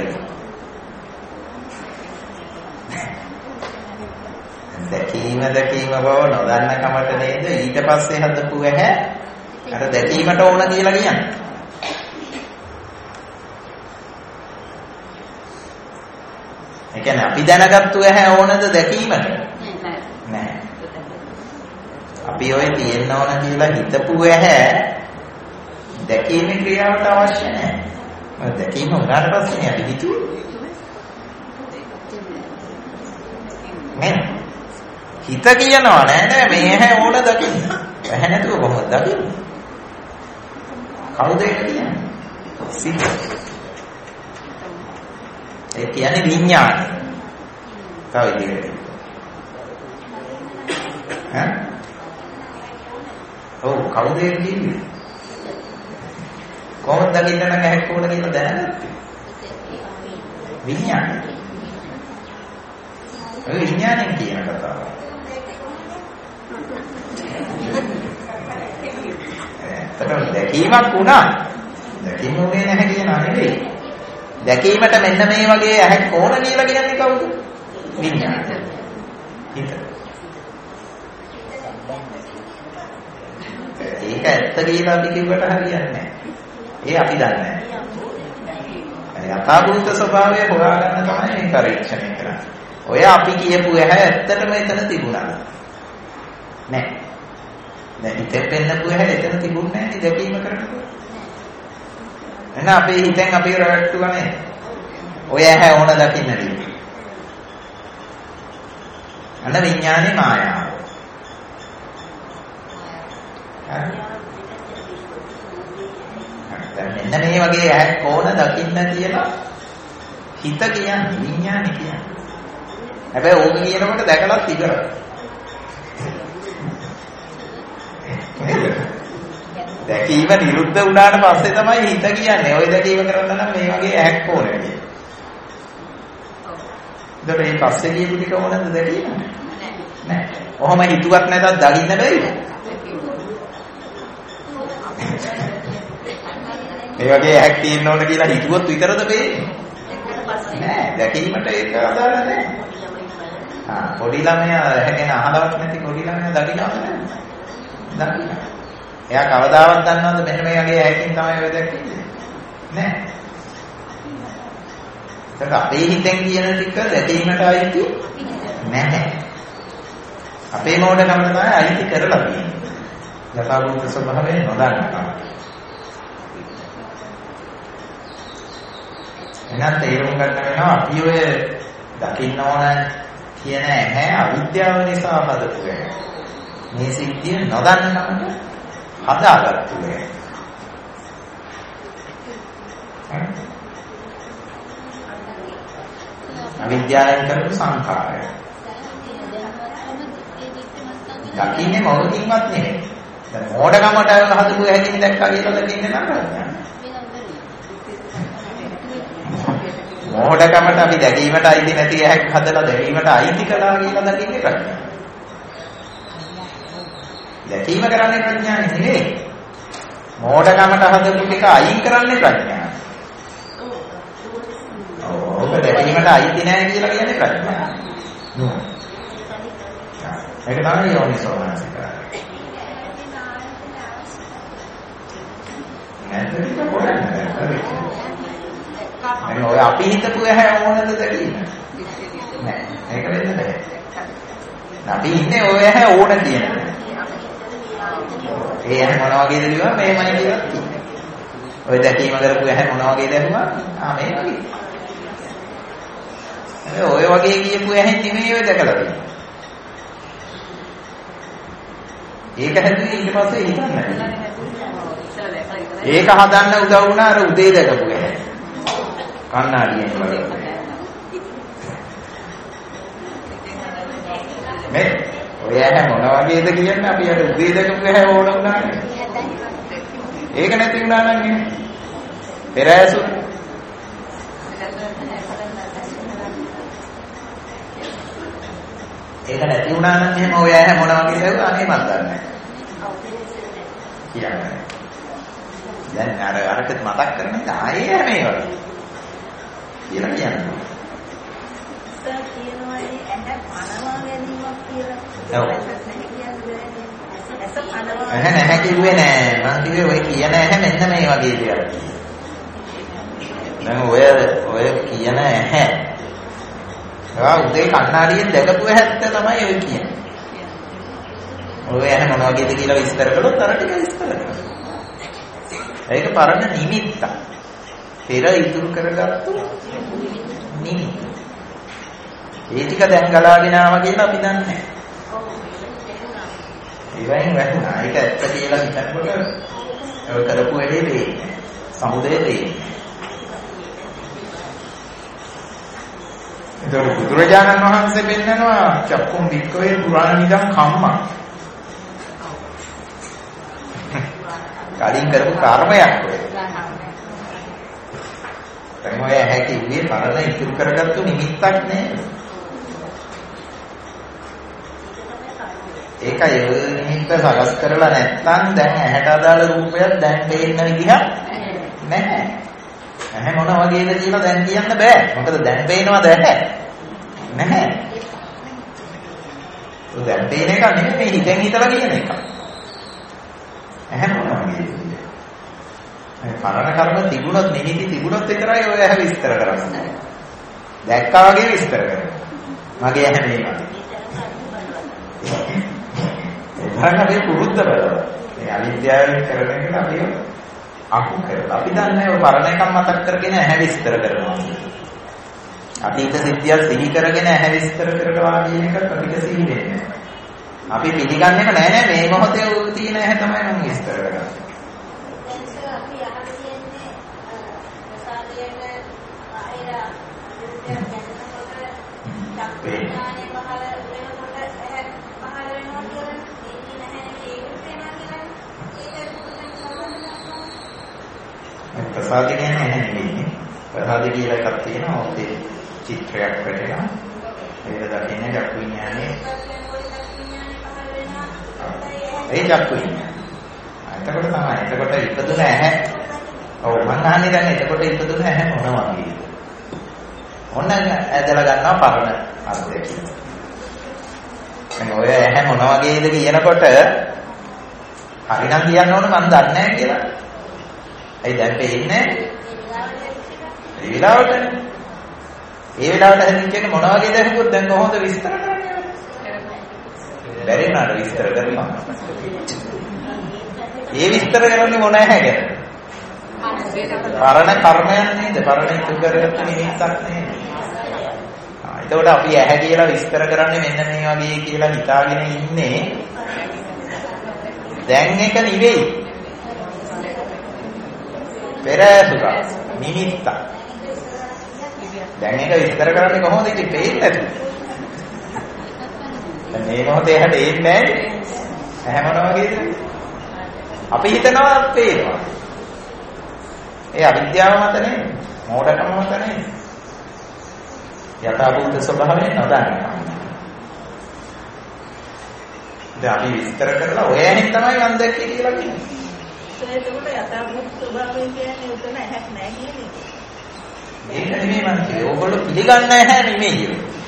දැකීම දැකීම බව නොදන්න කමට නේද ඊට පස්සේ හදපු ඇහැ අර දැකීමට ඕන කියලා කියන්නේ. ඒ කියන්නේ අපි දැනගත්තු ඇහැ ඕනද දැකීමට? නෑ. අපි ඔය තියෙන්න ඕන කියලා හිතපු ඇහැ දැකීමේ ක්‍රියාවට අවශ්‍ය නෑ. මොකද දැකීම උනාට පස්සේ අපි හිතුවේ. නේද? හිත කියනවා නෑ නෑ මේ ඇහැ ඕන දකින්න. ඇහැ නැතුව කොහොමද දකින්නේ? කවුද ඒක කියන්නේ? සිත. ඒ කියන්නේ විඥානය. තව ඉතින්. ඈ? ඔව් කවුද ඒක කියන්නේ? කොහොමද දකින්න නම් ඇහැ කොහොමද කියලා දැනගත්තේ? විඥානය. ඒ විඥානය කියන කතාව. ඒතර දැකීමක් වුණා. දැකීම උනේ නැහැ කියනවා නෙවෙයි. දැකීමට මෙන්න මේ වගේ ඇහක් ඕන කියලා කියන්නේ කවුද? විඥානය. හිත. ඒක ඇත්ත කියලා අපි කිව්වට හරියන්නේ නැහැ. ඒ අපි දන්නේ නැහැ. යථාභූත ස්වභාවය හොයාගන්න තමයි මේ පරීක්ෂණය කරන්නේ. ඔය අපි කියපු ඇහැ ඇත්තටම එතන තිබුණා. නෑ. දැන් හිතෙන් පෙන්නපු ඇහැ එතන තිබුණේ නැහැ දැකීම කරනකොට. එහෙනම් අපේ හිතෙන් අපි රැවට්ටුවා නේද? ඔය ඇහැ ඕන දකින්න දෙන්නේ. අන්න විඥානේ මායාව. හරි. දැන් මෙන්න මේ වගේ ඇහැක් ඕන දකින්න කියලා හිත කියන්නේ විඥානේ කියන්නේ. හැබැයි ඕක කියනකොට දැකලත් ඉවරයි. දැකීම නිරුද්ධ වුණාට පස්සේ තමයි හිත කියන්නේ. ඔය දැකීම කරන්න නම් මේ වගේ ඇහැක් ඕනේ කියලා. ඒතර මේ පස්සේ කියපු ටික ඕනද දැකීම? නෑ. ඔහොම හිතුවක් නැතත් දකින්න බැරිද? මේ වගේ ඇහැක් තියෙන්න ඕන කියලා හිතුවොත් විතරද වෙන්නේ? නෑ. දැකීමට ඒක අදාළ නෑ. ආ පොඩි ළමයා හැගෙන අහලවත් නැති පොඩි ළමයා දකින්නවද නැද්ද? දකින්න. එයා කවදාවත් දන්නවද මෙන්න මේ වගේ ඇහැකින් තමයි ඔය දැක්කේ? නෑ. ඒක අපේ හිතෙන් කියන ටික දැකීමට අයිති නැහැ. අපේ මොඩකම තමයි අයිති කරලා තියෙන්නේ. යථාභූත ස්වභාවය නොදන්නවා. එහෙනම් තේරුම් ගන්න වෙනවා අපි ඔය දකින්න ඕන කියන ඇහැ අවිද්‍යාව නිසා හදපු එක. මේ සිද්ධිය නොදන්නකොට හදාගත්තු එක. අවිද්‍යාවෙන් කරපු සංඛාරය. දකින්නේ මොකකින්වත් නෙමෙයි. දැන් මොඩකමට හදපු හැකින් දැක්කා කියලා දකින්නේ නැහැ. මොහොතකමට අපි දැකීමට අයිති නැති එකක් හදලා දැකීමට අයිති කළා කියලා දකින්නේ නැහැ. දැකීම කරන්නේ ප්‍රඥාව නෙවෙයි. මෝඩකමට හදපු ටික අයින් කරන්නේ ප්‍රඥාව. ඔව් ඔබ දැකීමට අයිති නැහැ කියලා කියන්නේ ප්‍රඥාව. නෝ. ඒක තමයි යෝනිසෝමනසිකාරය. නැත්නම් පොඩ්ඩක් නෑ ඔය අපි හිතපු ඇහැ ඕනද දැකීම? නෑ ඒක වෙන්නේ නැහැ. අපි ඉන්නේ ඔය ඇහැ ඕන කියන. ඒ ඇහැ මොන වගේද කිව්වා මේමයි කියලා කිව්වා. ඔය දැකීම කරපු ඇහැ මොන වගේද ඇහුවා? ආ මේ වගේ. ඔය වගේ කියපු ඇහෙන් නෙමෙයි ඔය දැකලා තියෙන්නේ. ඒක හැදුවේ ඊට පස්සේ හිතන්න. ඒක හදන්න උදව් වුණා අර උදේ දැකපු ඇහැ. කන්නාඩියෙන් වගේ. මේ ඔය ඇහැ මොන වගේද කියන්නේ අපි අර උදේ දැකපු ඇහැ ඕන වුණානේ. ඒක නැති වුණා නම් නේ. පෙර ඇසුර. ඒක නැති වුණා නම් එහෙම ඔය ඇහැ මොන වගේද අනේ මන් දන්නේ නැහැ. කියන්නේ. දැන් අර අරකට මතක් කරන්නේ ආයේ මේ වගේ. කියලා කියන්නේ. සර් කියනවා ඇහැ පනවා ගැනීමක් කියලා. ඔව්. ඇස පනවා. ඇහැ නැහැ කිව්වේ නෑ. මම කිව්වේ ඔය කියන ඇහැ මෙන්න මේ වගේ කියලා. දැන් ඔය ඔය කියන ඇහැ. ආ උදේ කන්නාඩියෙන් දැකපු ඇහැත්ත තමයි ඔය කියන්නේ. ඔය ඇහැ මොන වගේද කියලා විස්තර කළොත් අර ටික විස්තර කරනවා. ඒක පරණ නිමිත්ත. පෙර ඉතුරු කරගත්තු නිමිත්ත. ඒ ටික දැන් ගලාගෙන ආවා කියලා අපි දන්නේ නැහැ. ඒවයින් වැටුණා. ඒක ඇත්ත කියලා හිතනකොට ඔය කරපු වැඩේ දෙන්නේ. සමුදේ දෙන්නේ. ඒතර බුදුරජාණන් වහන්සේ පෙන්නනවා චක්කුම් වික්කවේ පුරාණ නිදන් කම්මා. කලින් කරපු කර්මයක් ඔය. දැන් ඔය ඇහැ කිව්වේ පරණ ඉතුරු කරගත්තු නිමිත්තක් නේද? ඒකයි ඔය නිමිත්ත සකස් කරලා නැත්නම් දැන් ඇහැට අදාළ රූපයක් දැන් පේන්න විදිහක් නැහැ. ඇහැ මොන වගේද කියලා දැන් කියන්න බෑ. මොකද දැන් පේනවද ඇහැ? නැහැ. ඔය දැන් පේන එක නෙමෙයි මේ හිතෙන් හිතලා කියන එක. ඇහැ මොන වගේද? මේ පරණ කර්ම තිබුණොත් නිමිති තිබුණොත් විතරයි ඔය ඇහැ විස්තර කරන්නේ. දැක්කා වගේ විස්තර කරනවා. මගේ ඇහැ මේ වගේ. ඒක තමයි පුරුද්ද බලනවා. මේ අවිද්‍යාවෙන් කරන එක අපි අකු කරලා. අපි දන්නේ ඔය පරණ එකක් මතක් කරගෙන ඇහැ විස්තර කරනවා. අතීත සිද්ධියක් සිහි කරගෙන ඇහැ විස්තර කරනවා කියන එක අපිට සිහි වෙන්නේ. අපි පිළිගන්නේම නෑ නෑ මේ මොහොතේ තියෙන ඇහැ තමයි මම විස්තර කරන්නේ. ප්‍රසාද කියන්නේ නැහැ නෙවෙයි. ප්‍රසාද කියලා එකක් තියෙනවා. ඔතේ චිත්‍රයක් වැටෙනවා. ඒක දකින්නේ චක්කු විඥානේ. ඒ චක්කු විඥාන. එතකොට තමයි. එතකොට ඉපදුන ඇහැ. ඔව් මං අහන්නේ දැන් එතකොට ඉපදුන ඇහැ මොන වගේද? ඔන්න ඇදලා ගන්නවා පරණ අර්ථයකින්. දැන් ඔය ඇහැ මොන වගේද කියනකොට හරිනම් කියන්න ඕන මං දන්නේ නැහැ කියලා. ඒ දැන් පේන්නේ ඒ විලාවට ඒ විලාවට හැදින්කේ මොන වගේද හුකුත් දැන් කොහොමද විස්තර කරන්නේ? බැරි නේද විස්තර කරන්න. ඒ විස්තර කරන්නේ මොන ඇහැද? පරණ කර්මයන් නේද? පරණ ඉතුරු කරගත්ත නිමිත්තක් නේද? ආ එතකොට අපි ඇහැ කියලා විස්තර කරන්නේ මෙන්න මේ වගේ කියලා හිතාගෙන ඉන්නේ. දැන් එක නෙවෙයි. පෙරසුර නිමිත්ත. දැන් එක විස්තර කරන්නේ කොහොමද ඉතින් පේන්නේ නැතුව. දැන් මේ මොහොතේ හැට එන්නේ නැහැ. ඇහැ මොන වගේද? අපි හිතනවා පේනවා. ඒ අවිද්‍යාව මත නෙමෙයි. මෝඩකම මත නෙමෙයි. යථාභූත ස්වභාවය නොදන්නවා. දැන් අපි විස්තර කරලා ඔය ඇහෙන් තමයි මම දැක්කේ කියලා කියන්නේ. ඒකට යථාභූත ස්වභාවය කියන්නේ උතන ඇහැක් නැහැ කියන එක. ඒක නෙමෙයි මම කියේ. ඕගොල්ලෝ පිළිගන්නේ නැහැ නෙමෙයි.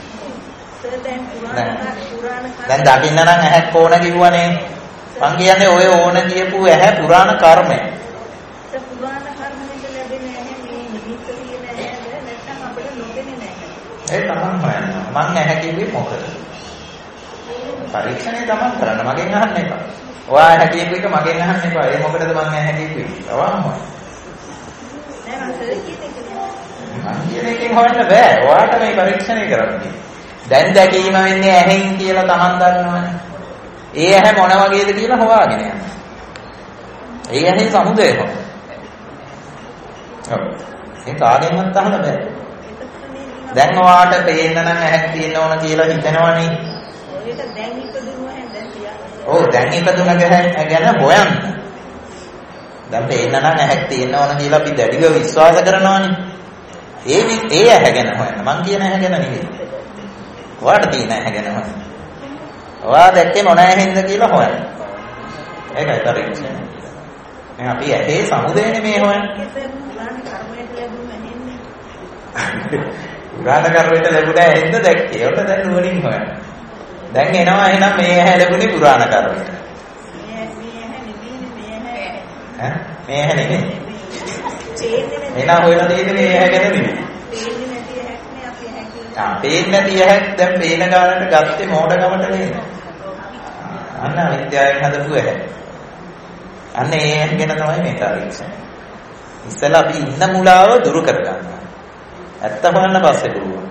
දැන් දකින්න නම් ඇහැක් ඕන කිව්වනේ. මං කියන්නේ ඔය ඕන කියපු ඇහැ පුරාණ කර්මය. ඒ පුරාණ කර්මයෙන් ලැබෙන ඇහැ මේ නිමිත්ත කියන ඇහැ නැත්නම් අපිට නොදෙන්නේ නැහැ. ඒ තමන් හොයනවා. මං ඇහැ කිව්වේ මොකද? පරීක්ෂණය තමන් කරන්න මගෙන් අහන්න එපා. ඔයා ඇහැ කියපු එක මගෙන් අහන්න එපා. ඒ මොකටද මං ඇහැ කිව්වේ? අවම්මයි. නෑ මං සර් කියන්නේ මං කියන එකෙන් හොයන්න බෑ. ඔයාට මේ පරීක්ෂණය කරන්න. දැන් දැකීම වෙන්නේ ඇහෙන් කියලා තමන් දන්නවනේ. ඒ ඇහැ මොන වගේද කියලා හොයාගෙන යන්න. ඒ ඇහි සමුදය කොහොමද? ඔව්. ඒ කාගෙන්වත් අහන්න බෑ. දැන් ඔයාට පේන්න නම් ඇහක් තියෙන්න ඕන කියලා හිතනවනේ. ඒක දැන් ඉපදුණු ඇහැ දැන් තියා. ඔව් දැන් ඉපදුණ ගැන හොයන්න. දැන් පේන්න නම් ඇහක් තියෙන්න ඕන කියලා අපි දැඩිව විශ්වාස කරනවනේ. ඒ ඒ ඇහැ ගැන හොයන්න. මං කියන ඇහැ ගැන නෙවෙයි. ඔයාට තියෙන ඇහැ ගැන හොයන්න. ඔයා දැක්කේ මොන ඇහෙන්ද කියලා හොයන්න. ඒකයි පරීක්ෂණය. දැන් අපි ඇහි සමුදයනේ මේ හොයන්නේ. පුරාණ කර්මයට ලැබුණ ඇහෙන්නේ. පුරාණ කර්මයට ලැබුණ ඇහෙන්ද දැක්කේ. ඔන්න දැන් නුවණින් හොයන්න. දැන් එනවා එහෙනම් මේ ඇහැ ලැබුණේ පුරාණ කර්මයට. මේ මේ ඇහැ නෙමෙයි මේ ඇහැ. ඈ මේ ඇහැ නෙමෙයි. තේන්නේ එනවා හොයලා තියෙන්නේ මේ ඇහැ ගැන නෙමෙයි. තේන්නේ නැති ඇහැක් නේ අපි ඇහැ කියන්නේ. ආ පේන්නේ නැති ඇහැක් දැන් පේන ගානට ගත්තේ මෝඩකමට නේද? අන්න අවිද්‍යාවෙන් හදපු ඇහැ. අන්න ඒ ඇහැ ගැන තමයි මේ පරීක්ෂණය. ඉස්සෙල්ලා අපි ඉන්න මුලාව දුරු කරගන්නවා. ඇත්ත හොයන්න පස්සේ පුළුවන්.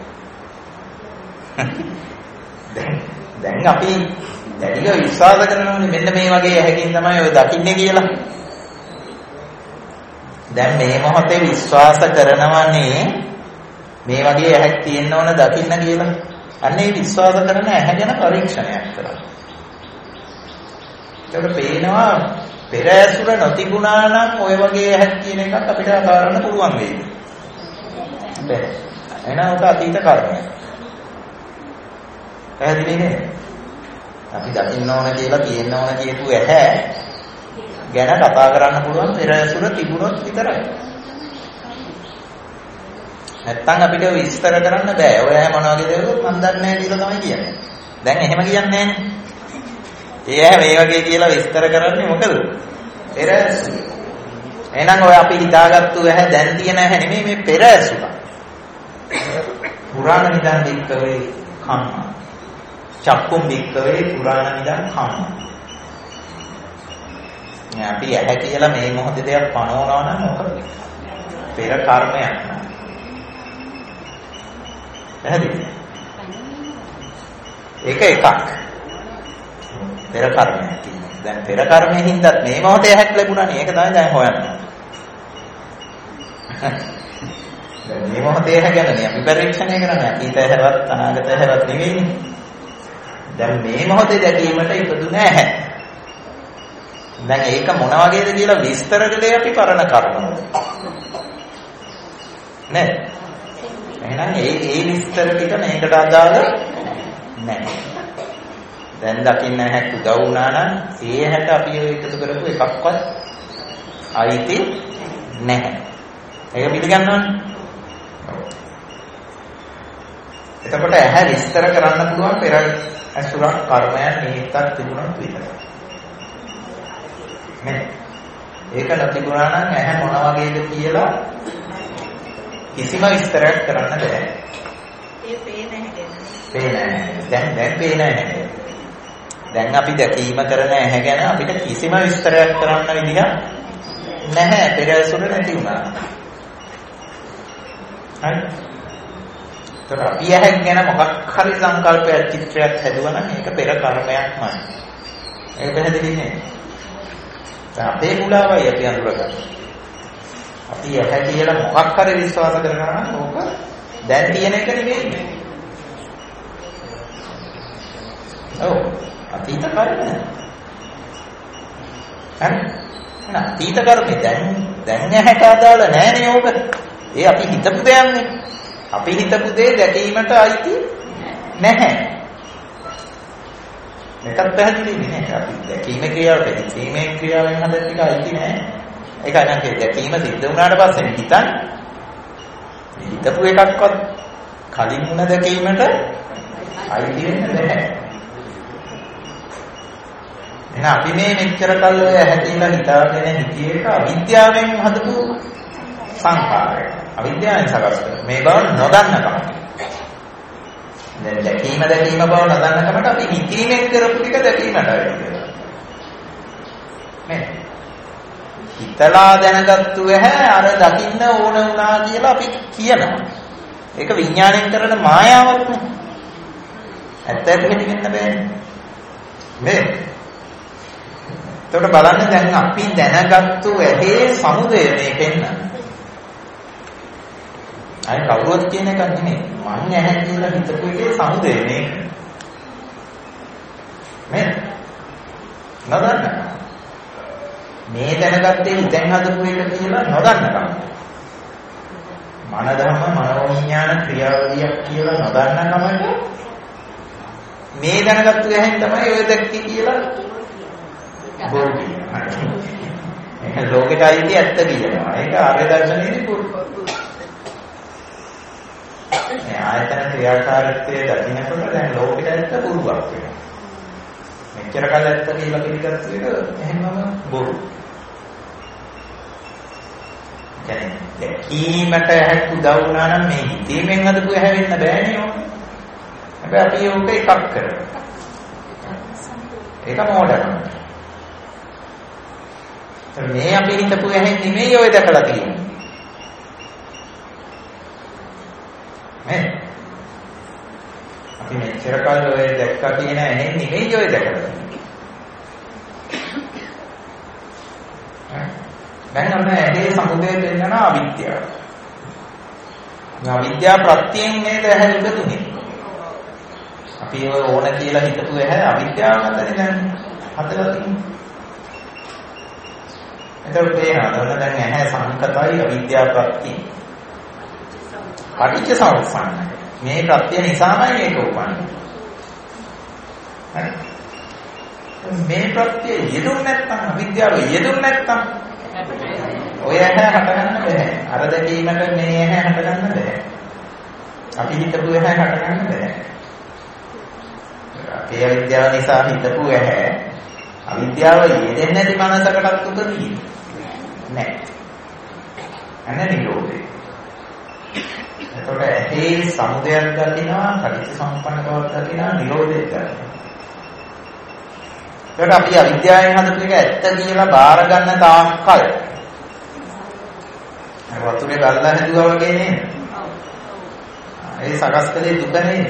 දැන් දැන් අපි දැඩිව විශ්වාස කරනවානේ මෙන්න මේ වගේ ඇහැකින් තමයි ඔය දකින්නේ කියලා. දැන් මේ මොහොතේ විශ්වාස කරනවානේ මේ වගේ ඇහැක් තියෙන්න ඕන දකින්න කියලා. අන්න ඒ විශ්වාස කරන ඇහැ ගැන පරීක්ෂණයක් කරනවා. ඒකට පේනවා පෙර ඇසුර නොතිබුණා නම් ඔය වගේ ඇහැක් කියන එකත් අපිට අතාරන්න පුළුවන් වෙයි. බැහැ. එහෙනම් උක අතීත කර්මයක්. පැහැදිලි නේද? අපි දකින්න ඕන කියලා තියෙන්න ඕන කියපු ඇහැ ගැන කතා කරන්න පුළුවන් පෙර ඇසුර තිබුණොත් විතරයි. නැත්තම් අපිට විස්තර කරන්න බෑ. ඔය ඇහැ මොන වගේද කියලා මම දන්නේ නැහැ කියලා තමයි කියන්නේ. දැන් එහෙම කියන්නේ නැහැනේ. ඒ ඇහැ මේ වගේ කියලා විස්තර කරන්නේ මොකද? පෙර ඇසුර. එහෙනම් ඔය අපි හිතාගත්තු ඇහැ දැන් තියෙන ඇහැ නෙමෙයි මේ පෙර ඇසුර. පුරාණ නිදන් දික්කවේ කම්ම. චක්කුම් දික්කවේ පුරාණ නිදන් කම්ම. අපි ඇහැ කියලා මේ මොහොතේ දෙයක් පනවනවා නම් මොකද? පෙර කර්මයක් නෑ. එහෙනම් ඒක එකක්. පෙර කර්මයක් කියන්නේ. දැන් පෙර කර්මයෙන් හින්දාත් මේ මොහොතේ ඇහැක් ලැබුණානේ. ඒක තමයි දැන් හොයන්නේ. දැන් මේ මොහොතේ ඇහැ ගැනනේ අපි පරීක්ෂණය කරන්නේ. අතීත ඇහැවත් අනාගත ඇහැවත් නෙවෙයිනේ. දැන් මේ මොහොතේ දැකීමට ඉපදුන ඇහැ. දැන් ඒක මොන වගේද කියලා විස්තර කළේ අපි පරණ කර්මවල. නේද? එහෙනම් ඒ ඒ විස්තර ටික මේකට අදාළ නැහැ. දැන් දකින්න හැක් උදව් වුණා නම් ඒ හැට අපි එකතු කරපු එකක්වත් අයිති නැහැ. ඒක පිළිගන්නවනේ. එතකොට ඇහැ විස්තර කරන්න පුළුවන් පෙර අසුරක් කර්මයන් නිමිත්තක් තිබුණොත් විතරයි. නේ? ඒක නැතිුණා නම් ඇහැ මොන වගේද කියලා කිසිම විස්තරයක් කරන්න බෑ. ඒ පේන හැටි. පේන නැහැ. දැන් දැන් පේන නැහැ. දැන් අපි දැකීම කරන ඇහැ ගැන අපිට කිසිම විස්තරයක් කරන්න විදිහක් නැහැ. පෙර ඇසුර නැති වුණා. හරි. ඒතර අපි ඇහැ ගැන මොකක් හරි සංකල්පයක් චිත්‍රයක් හැදුවා නම් ඒක පෙර කර්මයක්මයි. ඒක පැහැදිලි නේද? අපේ මුලාවයි අපි අඳුරගන්නේ. අපි ඇහැ කියලා මොකක් හරි විශ්වාස කරනවා නම් ඕක දැන් තියෙන එක නෙවෙයි. ඔව් අතීත කර්මය. හරි. එහෙනම් අතීත කර්මය දැන් දැන් ඇහැට අදාළ නැහැ ඕක. ඒ අපි හිතපු දෙයක්නේ. අපි හිතපු දේ දැකීමට අයිති නැහැ. මේකත් පැහැදිලි නේ. අපි දැකීම ක්‍රියාව දැකීමේ ක්‍රියාවෙන් හදන්න එක අයිති නෑ. ඒකයි නම් දැකීම සිද්ධ වුණාට පස්සේ හිතන්නේ හිතපු එකක්වත් කලින් වුණ දැකීමට අයිති වෙන්නේ නැහැ. එහෙනම් අපි මේ මෙච්චර කල් ඔය හැදීලා හිතාගෙන හිතියේ එක අවිද්‍යාවෙන් හදපු සංකාරය. අවිද්‍යාවෙන් සකස් කරන මේ බව නොදන්නකම. දැන් දැකීම දැකීම බව නොදන්නකමට අපි හිතීමෙන් කරපු ටික දැකීමට වෙනවා. නේ? හිතලා දැනගත්තු ඇහැ අර දකින්න ඕන වුණා කියලා අපි කියනවා. ඒක විඥාණයෙන් කරන මායාවක් නේ. ඇත්ත ඇත්ත වෙන්න බෑනේ. නේ? එතකොට බලන්න දැන් අපි දැනගත්තු ඇහි සමුදය මේකෙන්න. අය කවුරුත් කියන එක නෙමෙයි. මං ඇහැ කියලා හිතපු එකේ සමුදය මේක. නේ? නදන්න. මේ දැනගත්තේ හිතෙන් හදපු එක කියලා නොදන්නකම. මන ධර්ම මනෝවිඥාන ක්‍රියාවලියක් කියලා නොදන්නකමට මේ දැනගත්තු ඇහෙන් තමයි ඔය දැක්කේ කියලා බොරු කියනවා. ඒක ලෝකෙට අයිති ඇත්ත කියනවා. ඒක ආර්ය දර්ශනයේදී බොරු. මේ ආයතන ක්‍රියාකාරීත්වයේ දකින්නකොට දැන් ලෝකෙට ඇත්ත බොරුවක් වෙනවා. මෙච්චර කල් ඇත්ත කියලා පිළිගත්තු එක එහෙමම බොරු. කියන්නේ දැකීමට හැක් උදව් වුණා නම් මේ හිතීමෙන් හදපු ඇහැ වෙන්න බෑනේ ඕක. හැබැයි අපි ඕක එකක් කරනවා. ඒක මොඩර්න්. මේ අපි හිතපු ඇහෙන් නෙමෙයි ඔය දැකලා තියෙන්නේ. නේ? අපි මෙච්චර කල් ඔය දැක්කා කියන ඇහෙන් නෙමෙයි ඔය දැකලා තියෙන්නේ. දැන් අපේ ඇහි සමුදය දෙන්නන අවිද්‍යාව. අවිද්‍යාව ප්‍රත්‍යයෙන් නේද ඇහැ ඉපදුනේ. අපි ඔය ඕන කියලා හිතපු ඇහැ අවිද්‍යාව මතනේ දැන් හදලා තියෙන්නේ. එතකොට තේරෙනවා දැන් ඇහැ සංකතයි අවිද්‍යාව ප්‍රත්‍යය. පටිච්ච සමුප්පන්න. මේ ප්‍රත්‍ය නිසාමයි මේක උපන්නේ. හරි. මේ ප්‍රත්‍ය යෙදුන් නැත්නම් අවිද්‍යාව යෙදුන් නැත්නම් ඔය ඇහැ හටගන්න බෑ. අර දැකීමට මේ ඇහැ හටගන්න බෑ. අපි හිතපු ඇහැ හටගන්න බෑ. ඒ අවිද්‍යාව නිසා හිතපු ඇහැ අවිද්‍යාව යෙදෙන්නේ නැති මනසකටත් උදෙන්නේ නෑ. අනේ නිරෝධය. එතකොට ඇහි සමුදයක් දකිනවා, පටිච්ච සමුප්පන්න බවක් දකිනවා, නිරෝධයක් දකිනවා. ඒකට අපි අවිද්‍යාවෙන් හදපු එක ඇත්ත කියලා බාර ගන්න තාක්කල් වතුරේ ගල්ලා හැදුවා වගේ නේද? ඒ සකස් කලේ දුක නේද?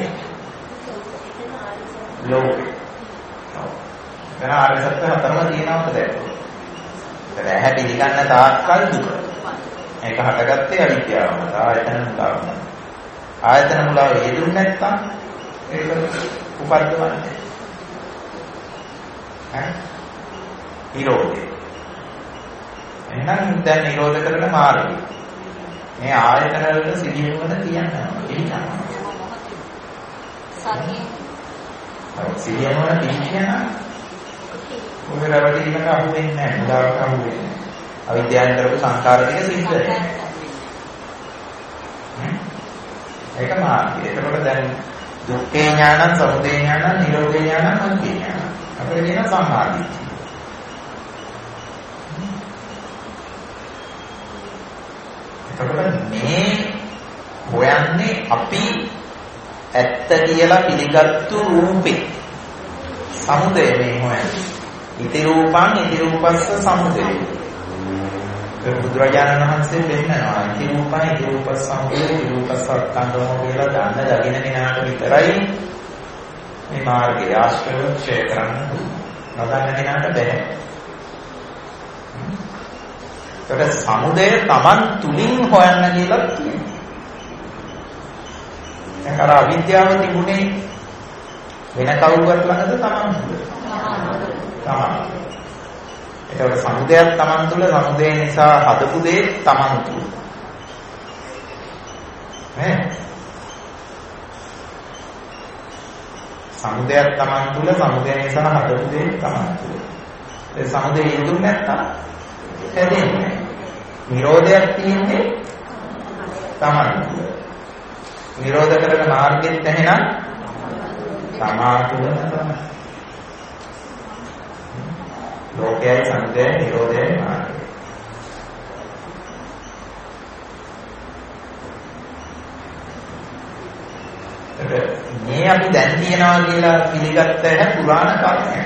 ලෝකේ. දැන් ආර්ය සත්‍ය හතරම තියෙනවද දැන්? ඒක ඇහැ පිළිගන්න තාක්කල් දුක. ඒක හටගත්තේ අවිද්‍යාව මත. ආයතන මුලාව. ආයතන මුලාව හේතුුනේ නැත්තම් ඒක උපද්දවන්නේ. ඈ? නිරෝධය. එහෙනම් දැන් නිරෝධ කරන මාර්ගය. මේ ආයතන වල සිහිනුවන කියන්නේ එහෙනම්. සතිය. ඔය සිහිනුවන කියන්නේ ඔය රැවටීමක අහු වෙන්නේ නැහැ. මුලාවට අහු වෙන්නේ නැහැ. අවිද්‍යාවෙන් කරපු සංකාර ටික සිද්ධ වෙනවා. ඒක මාර්ගය. එතකොට දැන් දුක්ඛේ ඥානං, සමුදය ඥානං, නිරෝධේ ඥානං, මග්ගේ ඥානං. අපිට කියන සම්මාදිට්ඨිය. එතකොට මේ හොයන්නේ අපි ඇත්ත කියලා පිළිගත්තු රූපේ සමුදය මේ හොයන්නේ. ඉති රූපං ඉති රූපස්ස සමුදය. බුදුරජාණන් වහන්සේ දෙන්නවා ඉති රූපං ඉති රූපස්ස සමුදය ඉති රූපස්ස අත්ංගමෝ කියලා දාන්න දකින්න කෙනාට විතරයි මේ මාර්ගය ආශ්‍රව ක්ෂය කරන්න නොදන්න කෙනාට බැහැ. ඒකට සමුදය Taman තුලින් හොයන්න කියලා කියනවා. ඒක අර අවිද්‍යාව තිබුණේ වෙන කවුරුවත් ළඟද Taman තුල? Taman. ඒකට සමුදයක් Taman තුල, සමුදය නිසා හදපු දේ Taman තුල. නේ? සමුදයක් Taman තුල සමුදය නිසා හදපු දේ Taman තුල. ඒ සමුදය ඉදුම් නැත්තම් හැදෙන්නේ. නිරෝධයක් තියෙන්නේ Taman තුල. නිරෝධ කරන මාර්ගෙත් එහෙනම් තමා තුල තමයි. ලෝකයයි සමුදය නිරෝධයයි මාර්ගය. මේ අපි දැන් තියනවා කියලා පිළිගත්ත එක පුරාණ කර්මයක්.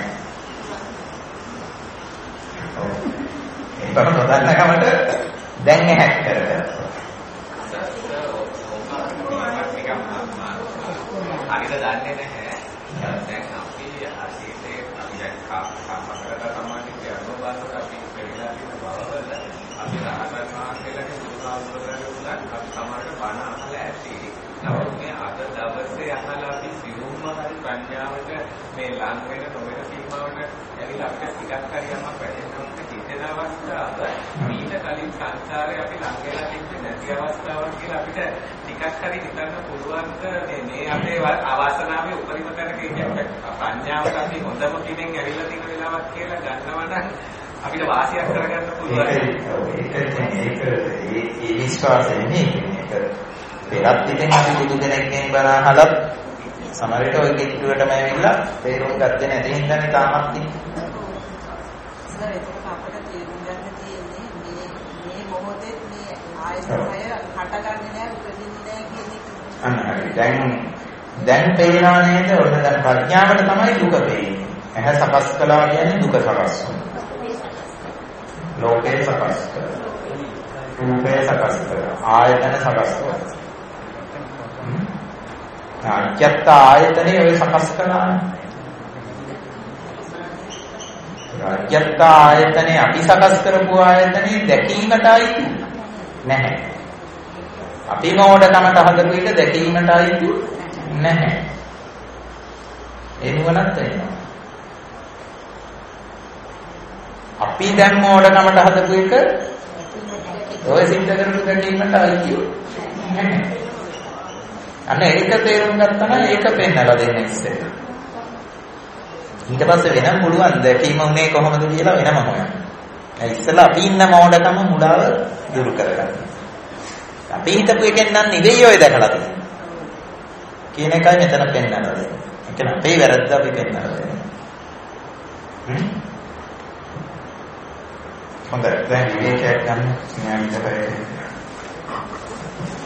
ඒක තමයි නොදන්න කමට දැන් හැක් කරගත්තා. අපිට දන්නේ නැහැ. දැන් අපි අතීතේ අපි කාමකට තමයි කියනවා බලන්න අපි වෙලා තියෙන බවවල අපි රහතන් වහන්සේලාගේ දුකාවුරගෙන උනත් අපි සමහරට බණ අහලා ඇති. නමුත් මේ අද දවසේ අහලා අපි සියුම්ම හරි ප්‍රඥාවට මේ ලං වෙන නොවන සීමාවට ඇවිල්ලා අපිට ටිකක් හරි යමක් වැඩෙනකොට හිතෙන අවස්ථාව ඊට කලින් සංසාරේ අපි ලං වෙලා තිබෙන්නේ නැති අවස්ථාවක් කියලා අපිට ටිකක් හරි හිතන්න පුළුවන් මේ මේ අපේ අවාසනාවේ උපරිම තැනක ඉන්නේ ප්‍රඥාවට අපි හොඳම කෙනෙක් ඇවිල්ලා තියෙන වෙලාවක් කියලා ගන්නවා නම් අපිට වාසියක් කරගන්න පුළුවන්. ඒක ඒක ඒ ඒ විශ්වාසයෙන් මේක පෙරත් ඉතින් අපි බුදු කෙනෙක්ගෙන් බණ අහලා සමහර විට ඔය කිට්ටුවටම ඇවිල්ලා තේරුම් ගත්තේ නැති හින්දානේ තාමත් ඉන්නේ. සර් ඒක අපිට තේරුම් ගන්න තියෙන්නේ මේ මේ මොහොතේ මේ ආයතනය හටගන්නේ නැහැ උපදින්නේ නැහැ කියන එක. අන්න හරි. දැන් දැන් තේරෙනවා නේද? ඔන්න දැන් ප්‍රඥාවට තමයි දුක පේන්නේ. ඇහැ සකස් කළා කියන්නේ දුක සකස් වෙනවා. ලෝකේ සකස් කරනවා. රූපේ සකස් කරනවා. ආයතන සකස් කරනවා. අජත්ත ආයතනේ ඔය සකස් කළානේ. අජත්ත ආයතනේ අපි සකස් කරපු ආයතනේ දැකීමටයි නැහැ. අපි මොඩකමට හදපු එක දැකීමටයි නැහැ. ඒ නුවණක් තියෙනවා. අපි දැන් මොඩකමට හදපු එක ඔය සිද්ධ කරපු දැකීමටයි නැහැ. අන්න ඒක තේරුම් ගත්තා නම් ඒක පෙන්නලා දෙන්න ඉස්සෙල්ලා. ඊට පස්සේ වෙනම පුළුවන් දැකීම උනේ කොහොමද කියලා වෙනම හොයන්න. ඒ ඉස්සෙල්ලා අපි ඉන්න මොඩකම මුලාව දුරු කරගන්න. අපි හිතපු එකෙන් නම් නෙවෙයි ඔය දැකලා තියෙන්නේ. කියන එකයි මෙතන පෙන්නලා දෙන්නේ. ඒ කියන්නේ අපේ වැරද්ද අපි පෙන්නලා දෙන්නේ. හ්ම්. හොඳයි. දැන් විවේකයක් ගන්න. මෙයා විතරයි.